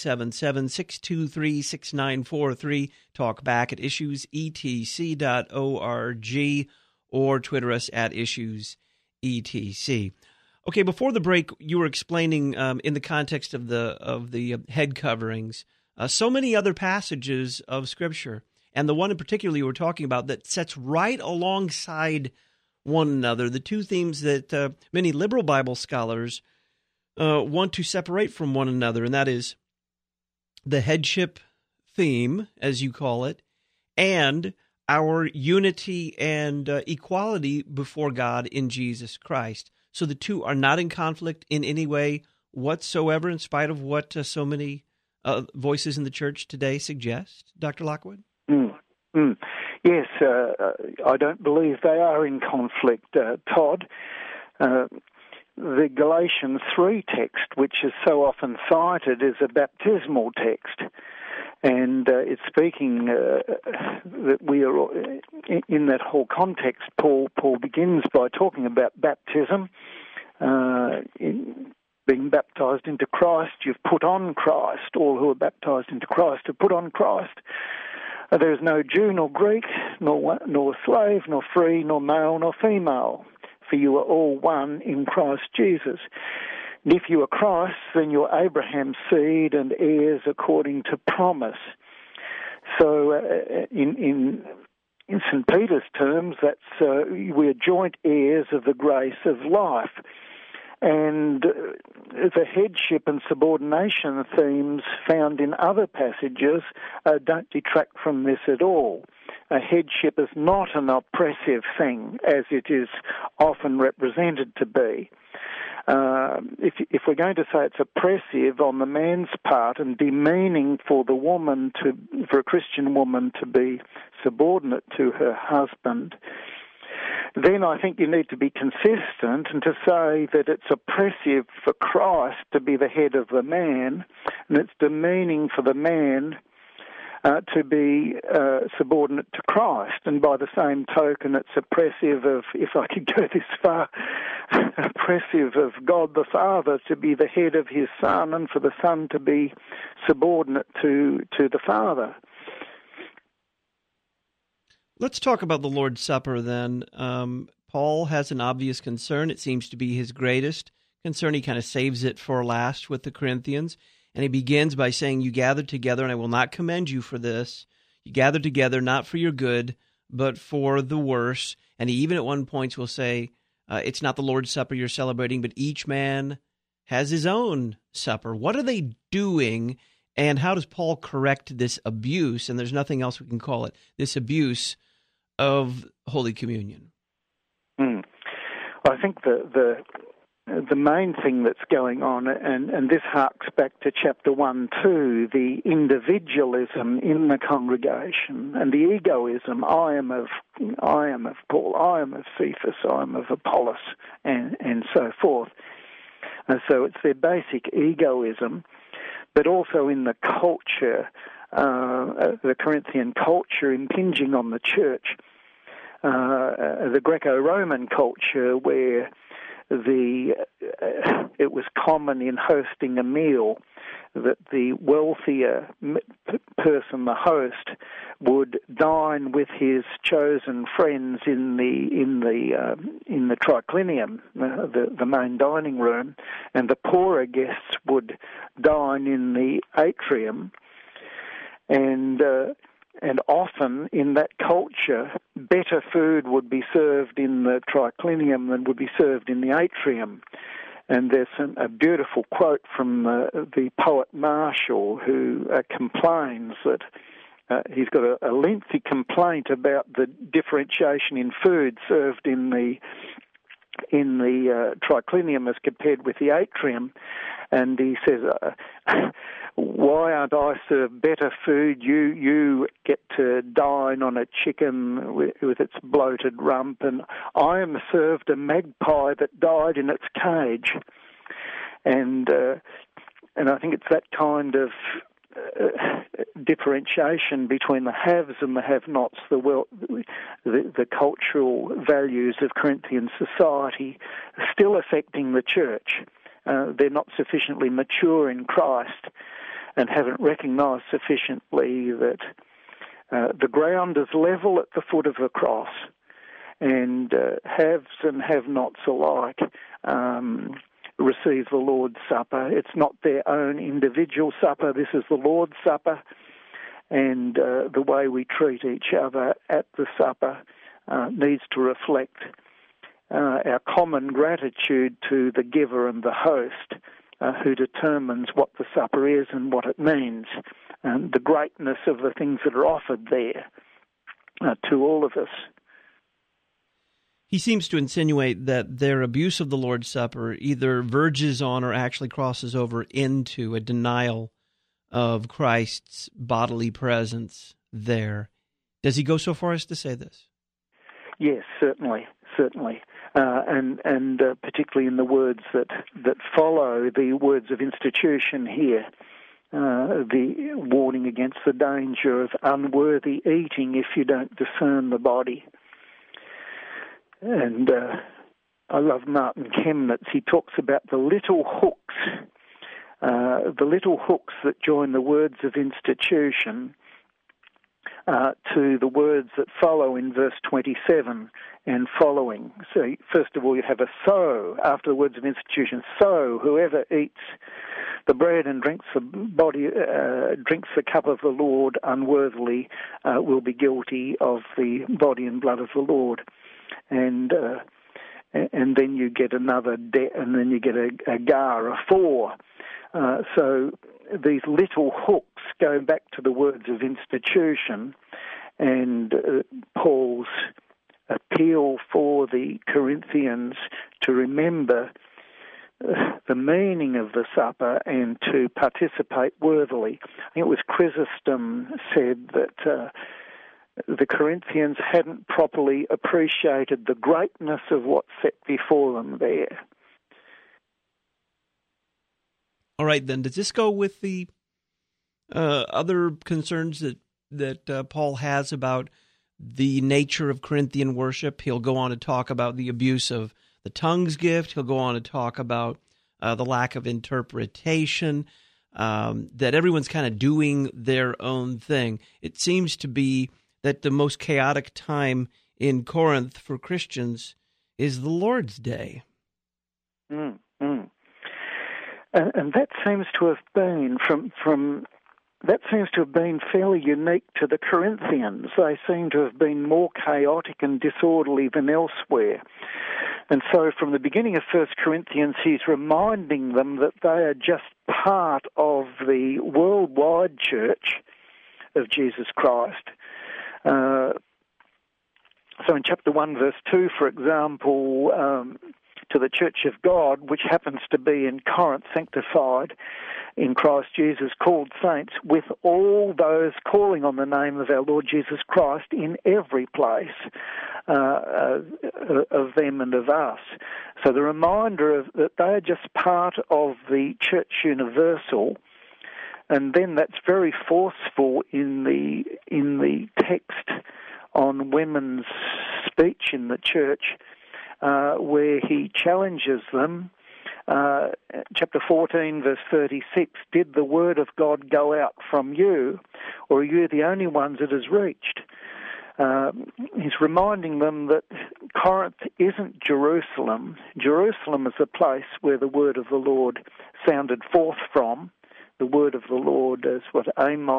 1-877-623-6943. Talk back at issuesetc.org or Twitter us at issuesetc. Okay, before the break, you were explaining in the context of the head coverings so many other passages of Scripture. And the one in particular you were talking about that sets right alongside one another, the two themes that many liberal Bible scholars want to separate from one another, and that is the headship theme, as you call it, and our unity and equality before God in Jesus Christ. So the two are not in conflict in any way whatsoever, in spite of what so many voices in the church today suggest, Dr. Lockwood? Yes, I don't believe they are in conflict, Todd. The Galatians 3 text, which is so often cited, is a baptismal text. And it's speaking that we are, in that whole context, Paul begins by talking about baptism. In being baptized into Christ, you've put on Christ. All who are baptized into Christ have put on Christ. There is no Jew nor Greek, nor slave, nor free, nor male, nor female, for you are all one in Christ Jesus. And if you are Christ, then you're Abraham's seed and heirs according to promise. So in St. Peter's terms, that's we're joint heirs of the grace of life. And the headship and subordination themes found in other passages don't detract from this at all. A headship is not an oppressive thing, as it is often represented to be. If we're going to say it's oppressive on the man's part and demeaning for a Christian woman to be subordinate to her husband, then I think you need to be consistent and to say that it's oppressive for Christ to be the head of the man, and it's demeaning for the man to be subordinate to Christ. And by the same token, it's oppressive of, if I could go this far, oppressive of God the Father to be the head of his Son and for the Son to be subordinate to the Father. Let's talk about the Lord's Supper then. Paul has an obvious concern. It seems to be his greatest concern. He kind of saves it for last with the Corinthians. And he begins by saying, you gathered together, and I will not commend you for this. You gathered together not for your good, but for the worse. And he even at one point will say, it's not the Lord's Supper you're celebrating, but each man has his own supper. What are they doing, and how does Paul correct this abuse, and there's nothing else we can call it, this abuse of Holy Communion? I think the main thing that's going on, and this harks back to chapter 1-2, the individualism in the congregation and the egoism. I am of Paul, I am of Cephas, I am of Apollos, and so forth. And so it's their basic egoism, but also in the culture, the Corinthian culture impinging on the church, the Greco-Roman culture where it was common in hosting a meal that the wealthier person, the host, would dine with his chosen friends in the triclinium, the main dining room, and the poorer guests would dine in the atrium. And often in that culture, better food would be served in the triclinium than would be served in the atrium. And there's a beautiful quote from the poet Marshall, who complains that he's got a lengthy complaint about the differentiation in food served in the triclinium as compared with the atrium. And he says, why aren't I served better food? You get to dine on a chicken with its bloated rump, and I am served a magpie that died in its cage. And I think it's that kind of differentiation between the haves and the have-nots, the cultural values of Corinthian society still affecting the church. They're not sufficiently mature in Christ and haven't recognised sufficiently that the ground is level at the foot of the cross, and haves and have-nots alike receive the Lord's Supper. It's not their own individual supper. This is the Lord's Supper, and the way we treat each other at the supper needs to reflect our common gratitude to the giver and the host, who determines what the supper is and what it means, and the greatness of the things that are offered there to all of us. He seems to insinuate that their abuse of the Lord's Supper either verges on or actually crosses over into a denial of Christ's bodily presence there. Does he go so far as to say this? Yes, certainly. And particularly in the words that follow the words of institution here, the warning against the danger of unworthy eating if you don't discern the body. And I love Martin Chemnitz. He talks about the little hooks that join the words of institution to the words that follow in verse 27 and following. So, first of all, you have a so after the words of institution. So, whoever eats the bread and drinks the cup of the Lord unworthily will be guilty of the body and blood of the Lord. And then you get another and then you get a gar, a for. So these little hooks go back to the words of institution, and Paul's appeal for the Corinthians to remember the meaning of the supper and to participate worthily. I think it was Chrysostom said that the Corinthians hadn't properly appreciated the greatness of what's set before them there. All right, then, does this go with the other concerns that Paul has about the nature of Corinthian worship? He'll go on to talk about the abuse of the tongues gift. He'll go on to talk about the lack of interpretation, that everyone's kind of doing their own thing. It seems to be that the most chaotic time in Corinth for Christians is the Lord's Day. And that seems to have been fairly unique to the Corinthians. They seem to have been more chaotic and disorderly than elsewhere. And so from the beginning of 1 Corinthians, he's reminding them that they are just part of the worldwide church of Jesus Christ. So in chapter 1, verse 2, for example, to the church of God, which happens to be in Corinth, sanctified in Christ Jesus, called saints, with all those calling on the name of our Lord Jesus Christ in every place of them and of us. So the reminder of that they are just part of the church universal. And then that's very forceful in the text on women's speech in the church, where he challenges them. Chapter 14, verse 36, did the word of God go out from you, or are you the only ones it has reached? He's reminding them that Corinth isn't Jerusalem. Jerusalem is the place where the word of the Lord sounded forth from. The word of the Lord is what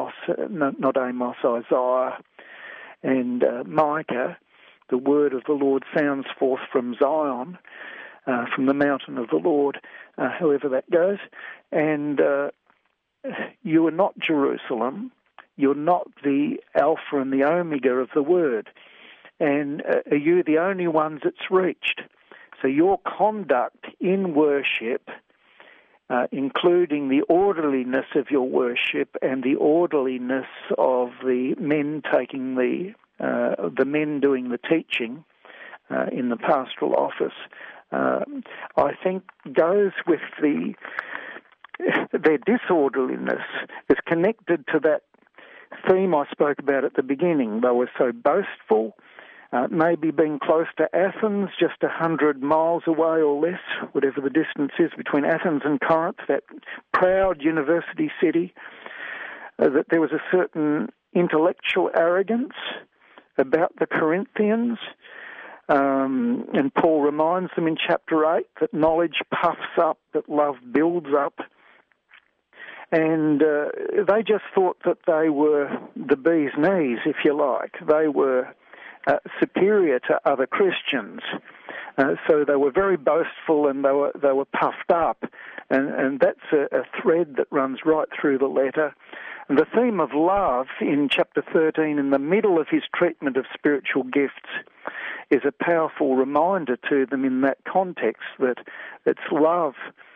Isaiah and Micah. The word of the Lord sounds forth from Zion, from the mountain of the Lord, however that goes. And you are not Jerusalem. You're not the Alpha and the Omega of the Word. And are you the only ones it's reached? So your conduct in worship, including the orderliness of your worship and the orderliness of the men taking the men doing the teaching in the pastoral office, I think goes with their disorderliness. Is connected to that theme I spoke about at the beginning. They were so boastful, maybe being close to Athens, just 100 miles away or less, whatever the distance is between Athens and Corinth, that proud university city, that there was a certain intellectual arrogance about the Corinthians. And Paul reminds them in chapter 8 that knowledge puffs up, that love builds up. And they just thought that they were the bee's knees, if you like. They were superior to other Christians. So they were very boastful and they were puffed up. And that's a thread that runs right through the letter. And the theme of love in chapter 13, in the middle of his treatment of spiritual gifts, is a powerful reminder to them in that context that it's love.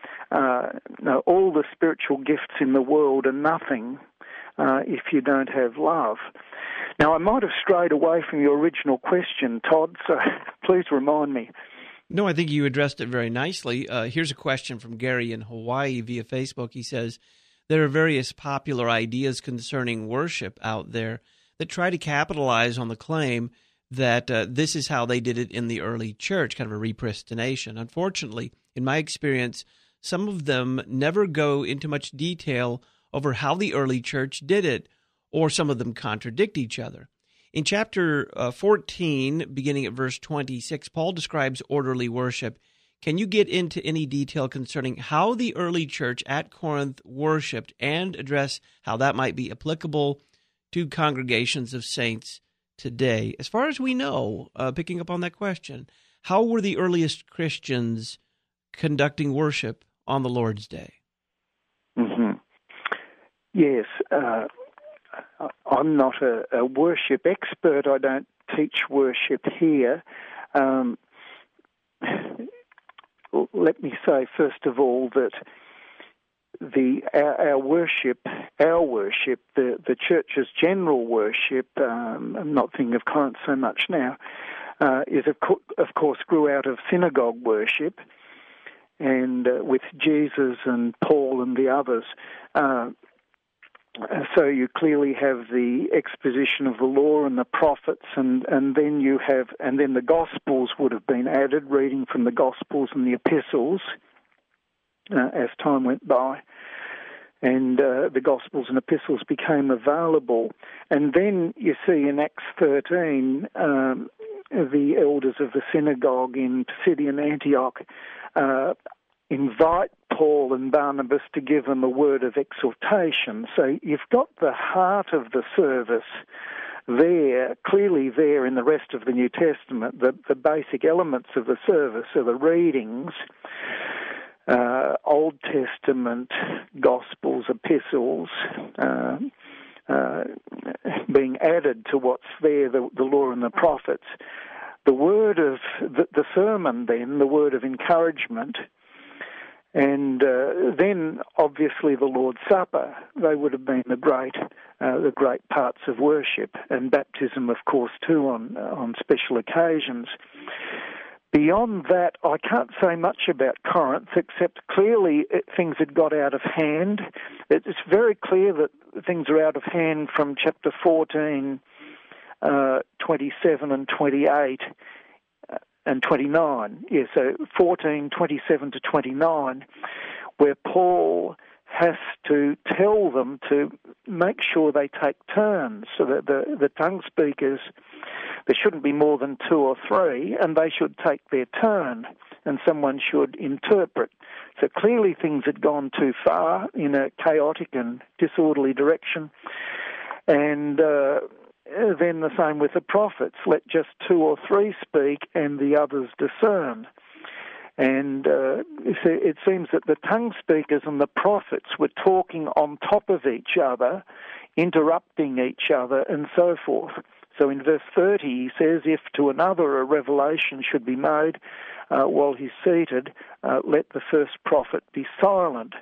All the spiritual gifts in the world are nothing if you don't have love. Now, I might have strayed away from your original question, Todd, so please remind me. No, I think you addressed it very nicely. Here's a question from Gary in Hawaii via Facebook. He says, there are various popular ideas concerning worship out there that try to capitalize on the claim that this is how they did it in the early church, kind of a repristination. Unfortunately, in my experience, some of them never go into much detail over how the early church did it, or some of them contradict each other. In chapter 14, beginning at verse 26, Paul describes orderly worship. Can you get into any detail concerning how the early church at Corinth worshipped and address how that might be applicable to congregations of saints today? As far as we know, picking up on that question, how were the earliest Christians conducting worship on the Lord's Day? Mm-hmm. Yes, I'm not a worship expert. I don't teach worship here. Let me say, first of all, that our worship, the church's general worship, I'm not thinking of Corinth so much now, is of course grew out of synagogue worship, and with Jesus and Paul and the others. So you clearly have the exposition of the law and the prophets, and then then the Gospels would have been added, reading from the Gospels and the epistles as time went by, and the Gospels and epistles became available. And then you see in Acts 13 the elders of the synagogue in Pisidian Antioch invite Paul and Barnabas to give them a word of exhortation. So you've got the heart of the service there, clearly there in the rest of the New Testament. The basic elements of the service are the readings, Old Testament, Gospels, epistles, being added to what's there, the law and the prophets. The word of the sermon then, the word of encouragement, and then obviously the Lord's Supper. They would have been the great parts of worship, and baptism, of course, too, on special occasions. Beyond that, I can't say much about Corinth, except clearly things had got out of hand. It's very clear that things are out of hand from chapter 14, 27 and 28. and 29. Yeah, so 14, 27 to 29, where Paul has to tell them to make sure they take turns, so that the tongue speakers, there shouldn't be more than 2 or 3, and they should take their turn, and someone should interpret. So clearly things had gone too far in a chaotic and disorderly direction. And then the same with the prophets. Let just 2 or 3 speak and the others discern. And it seems that the tongue speakers and the prophets were talking on top of each other, interrupting each other, and so forth. So in verse 30 he says, if to another a revelation should be made while he's seated, let the first prophet be silent.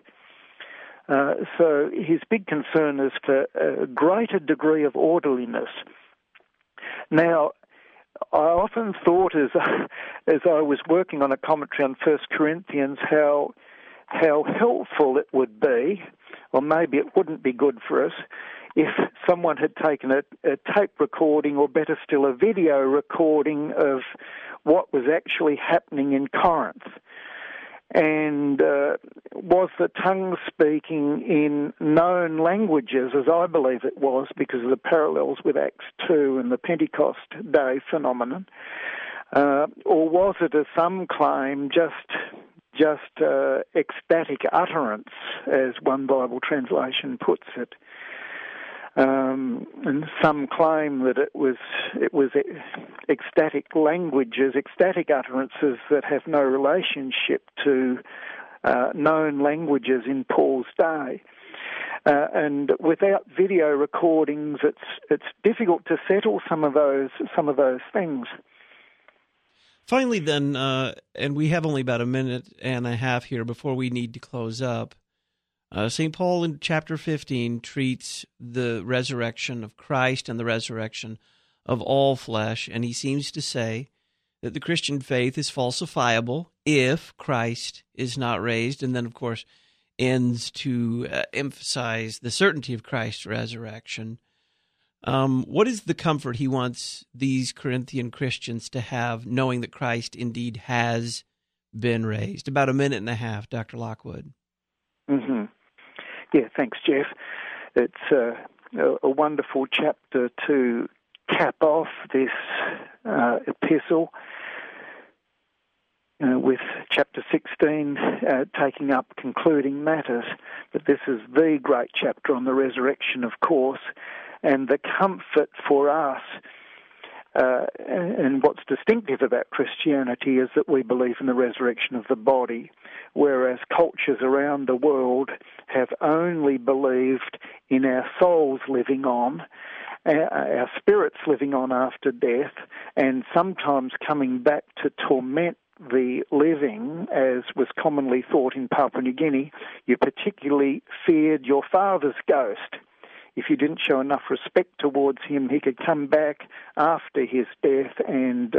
So his big concern is for a greater degree of orderliness. Now, I often thought as I was working on a commentary on 1 Corinthians how helpful it would be, or maybe it wouldn't be good for us, if someone had taken a tape recording, or better still a video recording of what was actually happening in Corinth. And was the tongue speaking in known languages, as I believe it was, because of the parallels with Acts 2 and the Pentecost Day phenomenon, or was it, as some claim, just ecstatic utterance, as one Bible translation puts it? And some claim that it was ecstatic languages, ecstatic utterances that have no relationship to known languages in Paul's day. And without video recordings, it's difficult to settle some of those things. Finally, then, and we have only about a minute and a half here before we need to close up. St. Paul in chapter 15 treats the resurrection of Christ and the resurrection of all flesh, and he seems to say that the Christian faith is falsifiable if Christ is not raised, and then, of course, ends to emphasize the certainty of Christ's resurrection. What is the comfort he wants these Corinthian Christians to have, knowing that Christ indeed has been raised? About a minute and a half, Dr. Lockwood. Mm-hmm. Yeah, thanks, Jeff. It's a wonderful chapter to cap off this epistle, with chapter 16 taking up concluding matters. But this is the great chapter on the resurrection, of course, and the comfort for us. And what's distinctive about Christianity is that we believe in the resurrection of the body, whereas cultures around the world have only believed in our souls living on, our spirits living on after death, and sometimes coming back to torment the living, as was commonly thought in Papua New Guinea. You particularly feared your father's ghost. If you didn't show enough respect towards him, he could come back after his death and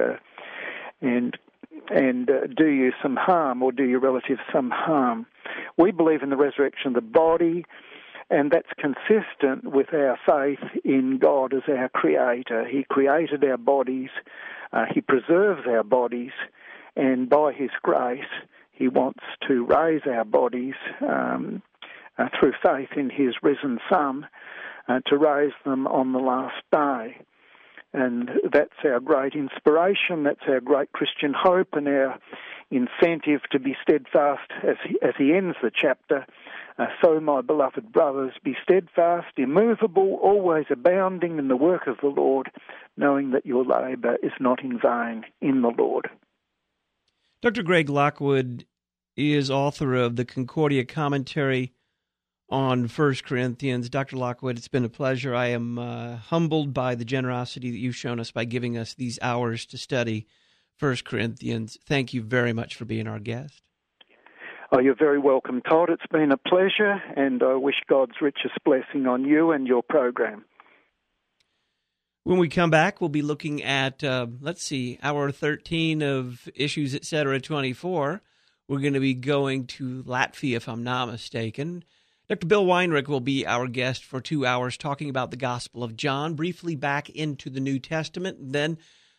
do you some harm, or do your relatives some harm. We believe in the resurrection of the body, and that's consistent with our faith in God as our Creator. He created our bodies, He preserves our bodies, and by His grace, He wants to raise our bodies through faith in His risen Son, to raise them on the last day. And that's our great inspiration, that's our great Christian hope, and our incentive to be steadfast as he ends the chapter. So, my beloved brothers, be steadfast, immovable, always abounding in the work of the Lord, knowing that your labour is not in vain in the Lord. Dr. Greg Lockwood is author of the Concordia Commentary on 1 Corinthians. Dr. Lockwood, it's been a pleasure. I am humbled by the generosity that you've shown us by giving us these hours to study 1 Corinthians. Thank you very much for being our guest. Oh, you're very welcome, Todd. It's been a pleasure, and I wish God's richest blessing on you and your program. When we come back, we'll be looking at, hour 13 of Issues, Etc. 24. We're going to be going to Latvia, if I'm not mistaken. Dr. Bill Weinrich will be our guest for 2 hours talking about the Gospel of John, briefly back into the New Testament, and then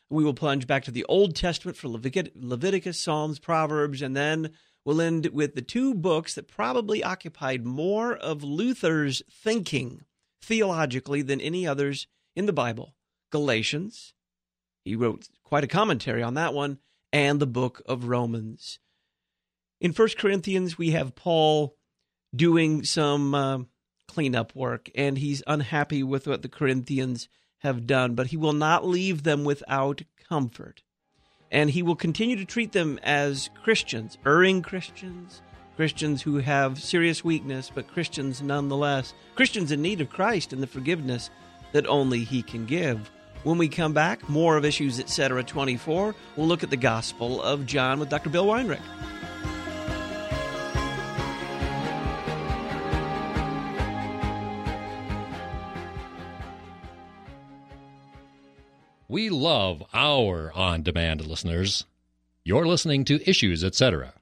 We will plunge back to the Old Testament for Leviticus, Psalms, Proverbs, and then we'll end with the two books that probably occupied more of Luther's thinking theologically than any others in the Bible. Galatians, he wrote quite a commentary on that one, and the book of Romans. In 1 Corinthians, we have Paul doing some cleanup work, and he's unhappy with what the Corinthians have done, but he will not leave them without comfort. And he will continue to treat them as Christians, erring Christians, Christians who have serious weakness, but Christians nonetheless, Christians in need of Christ and the forgiveness that only he can give. When we come back, more of Issues Etc. 24. We'll look at the Gospel of John with Dr. Bill Weinrich. We love our on-demand listeners. You're listening to Issues Etc.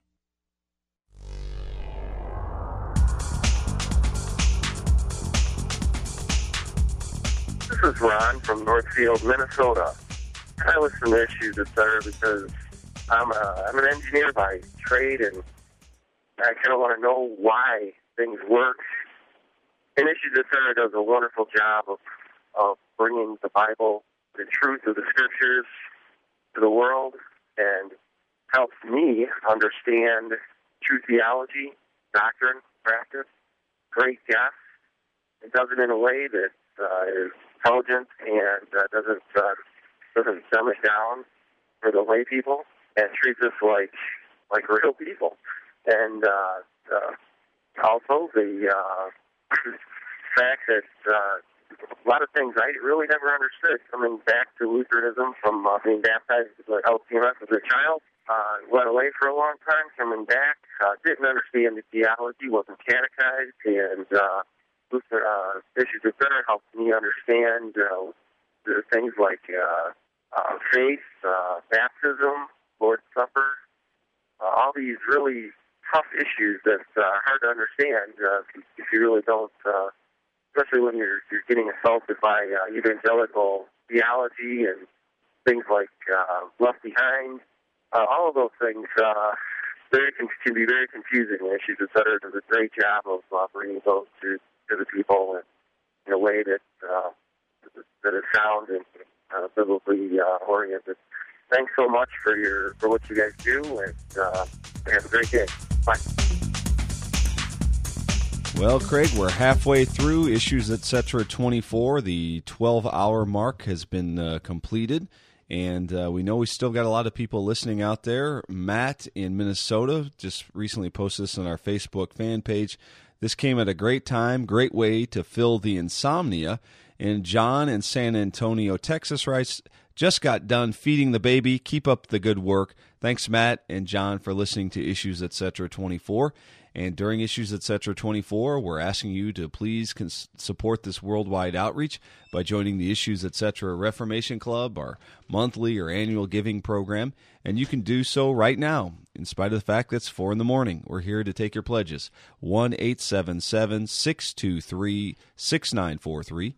This is Ron from Northfield, Minnesota. I listen to Issues Etc. because I'm an engineer by trade, and I kind of want to know why things work. And Issues Etc. does a wonderful job of bringing the Bible, the truth of the Scriptures, to the world, and helps me understand true theology, doctrine, practice. Great guests. It does it in a way that is intelligent and doesn't dumb it down for the lay people, and treats us like real people. And also the fact that a lot of things I really never understood coming back to Lutheranism from being baptized at LCMS as a child. Went away for a long time, coming back, didn't understand the theology, wasn't catechized, and Issues Etc. helped me understand the things like faith, baptism, Lord's Supper, all these really tough issues that are hard to understand if you really don't, especially when you're getting assaulted by evangelical theology and things like Left Behind. All of those things can be very confusing. Issues Etc. does a great job of bringing those to the people in a way that is sound and biblically oriented. Thanks so much for what you guys do, and have a great day. Bye. Well, Craig, we're halfway through Issues Etc. 24. The 12-hour mark has been completed, and we know we still got a lot of people listening out there. Matt in Minnesota just recently posted this on our Facebook fan page. This came at a great time, great way to fill the insomnia. And John in San Antonio, Texas writes, just got done feeding the baby. Keep up the good work. Thanks, Matt and John, for listening to Issues Etc. 24. And during Issues Etc. 24, we're asking you to please support this worldwide outreach by joining the Issues Etc. Reformation Club, our monthly or annual giving program. And you can do so right now, in spite of the fact that it's 4 in the morning. We're here to take your pledges. 1-877-623-6943,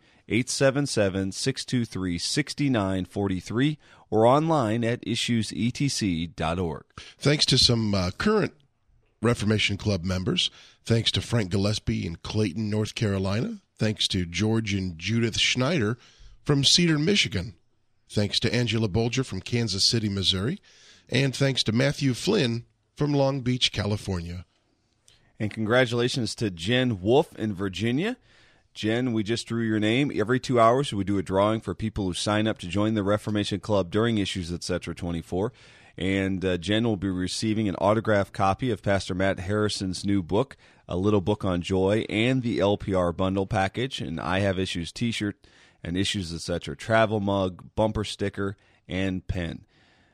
877-623-6943, or online at issuesetc.org. Thanks to some current Reformation Club members. Thanks to Frank Gillespie in Clayton, North Carolina. Thanks to George and Judith Schneider from Cedar, Michigan. Thanks to Angela Bolger from Kansas City, Missouri. And thanks to Matthew Flynn from Long Beach, California. And congratulations to Jen Wolf in Virginia. Jen, we just drew your name. Every 2 hours, we do a drawing for people who sign up to join the Reformation Club during Issues Etc. 24. And Jen will be receiving an autographed copy of Pastor Matt Harrison's new book, A Little Book on Joy, and the LPR bundle package, an I Have Issues t-shirt, an Issues Etc. travel mug, bumper sticker, and pen.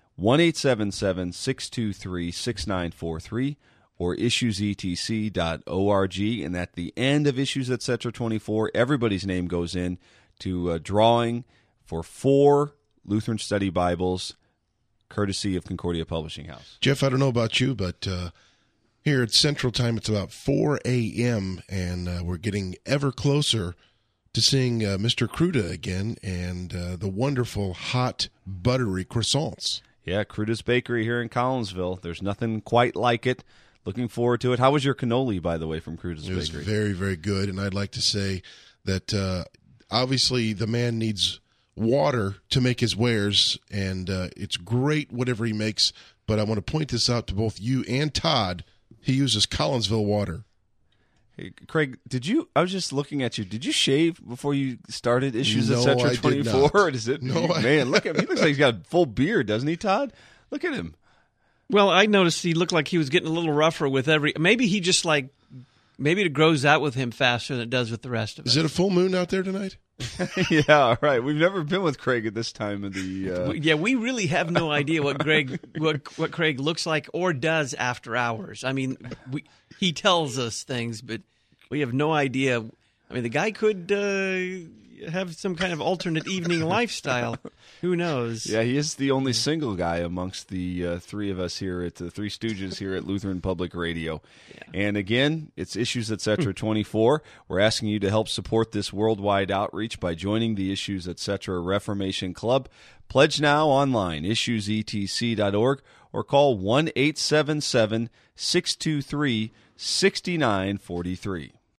1-877-623-6943 or issuesetc.org. And at the end of Issues Etc. 24, everybody's name goes in to a drawing for 4 Lutheran Study Bibles, courtesy of Concordia Publishing House. Jeff, I don't know about you, but here at Central Time, it's about 4 a.m., and we're getting ever closer to seeing Mr. Cruda again and the wonderful hot buttery croissants. Yeah, Cruda's Bakery here in Collinsville. There's nothing quite like it. Looking forward to it. How was your cannoli, by the way, from Cruda's Bakery? It was very, very good, and I'd like to say that obviously the man needs water to make his wares, and it's great whatever he makes, but I want to point this out to both you and Todd. He uses Collinsville water. Hey, Craig, I was just looking at you. Did you shave before you started Issues, No, Etc. I did 24? not. Is it? No, Man, look at him. He looks like he's got a full beard, doesn't he, Todd? Look at him. Well, I noticed he looked like he was getting a little rougher with maybe he just maybe it grows out with him faster than it does with the rest of us. Is it a full moon out there tonight? Yeah, all right. We've never been with Craig at this time of the. Yeah, we really have no idea what Craig looks like or does after hours. I mean, he tells us things, but we have no idea. I mean, the guy could have some kind of alternate evening lifestyle. Who knows? Yeah, he is the only single guy amongst the three of us here at the Three Stooges here at Lutheran Public Radio. Yeah. And again, it's Issues Etc. 24. We're asking you to help support this worldwide outreach by joining the Issues Etc. Reformation Club. Pledge now online, issuesetc.org, or call 1-877-623-6943.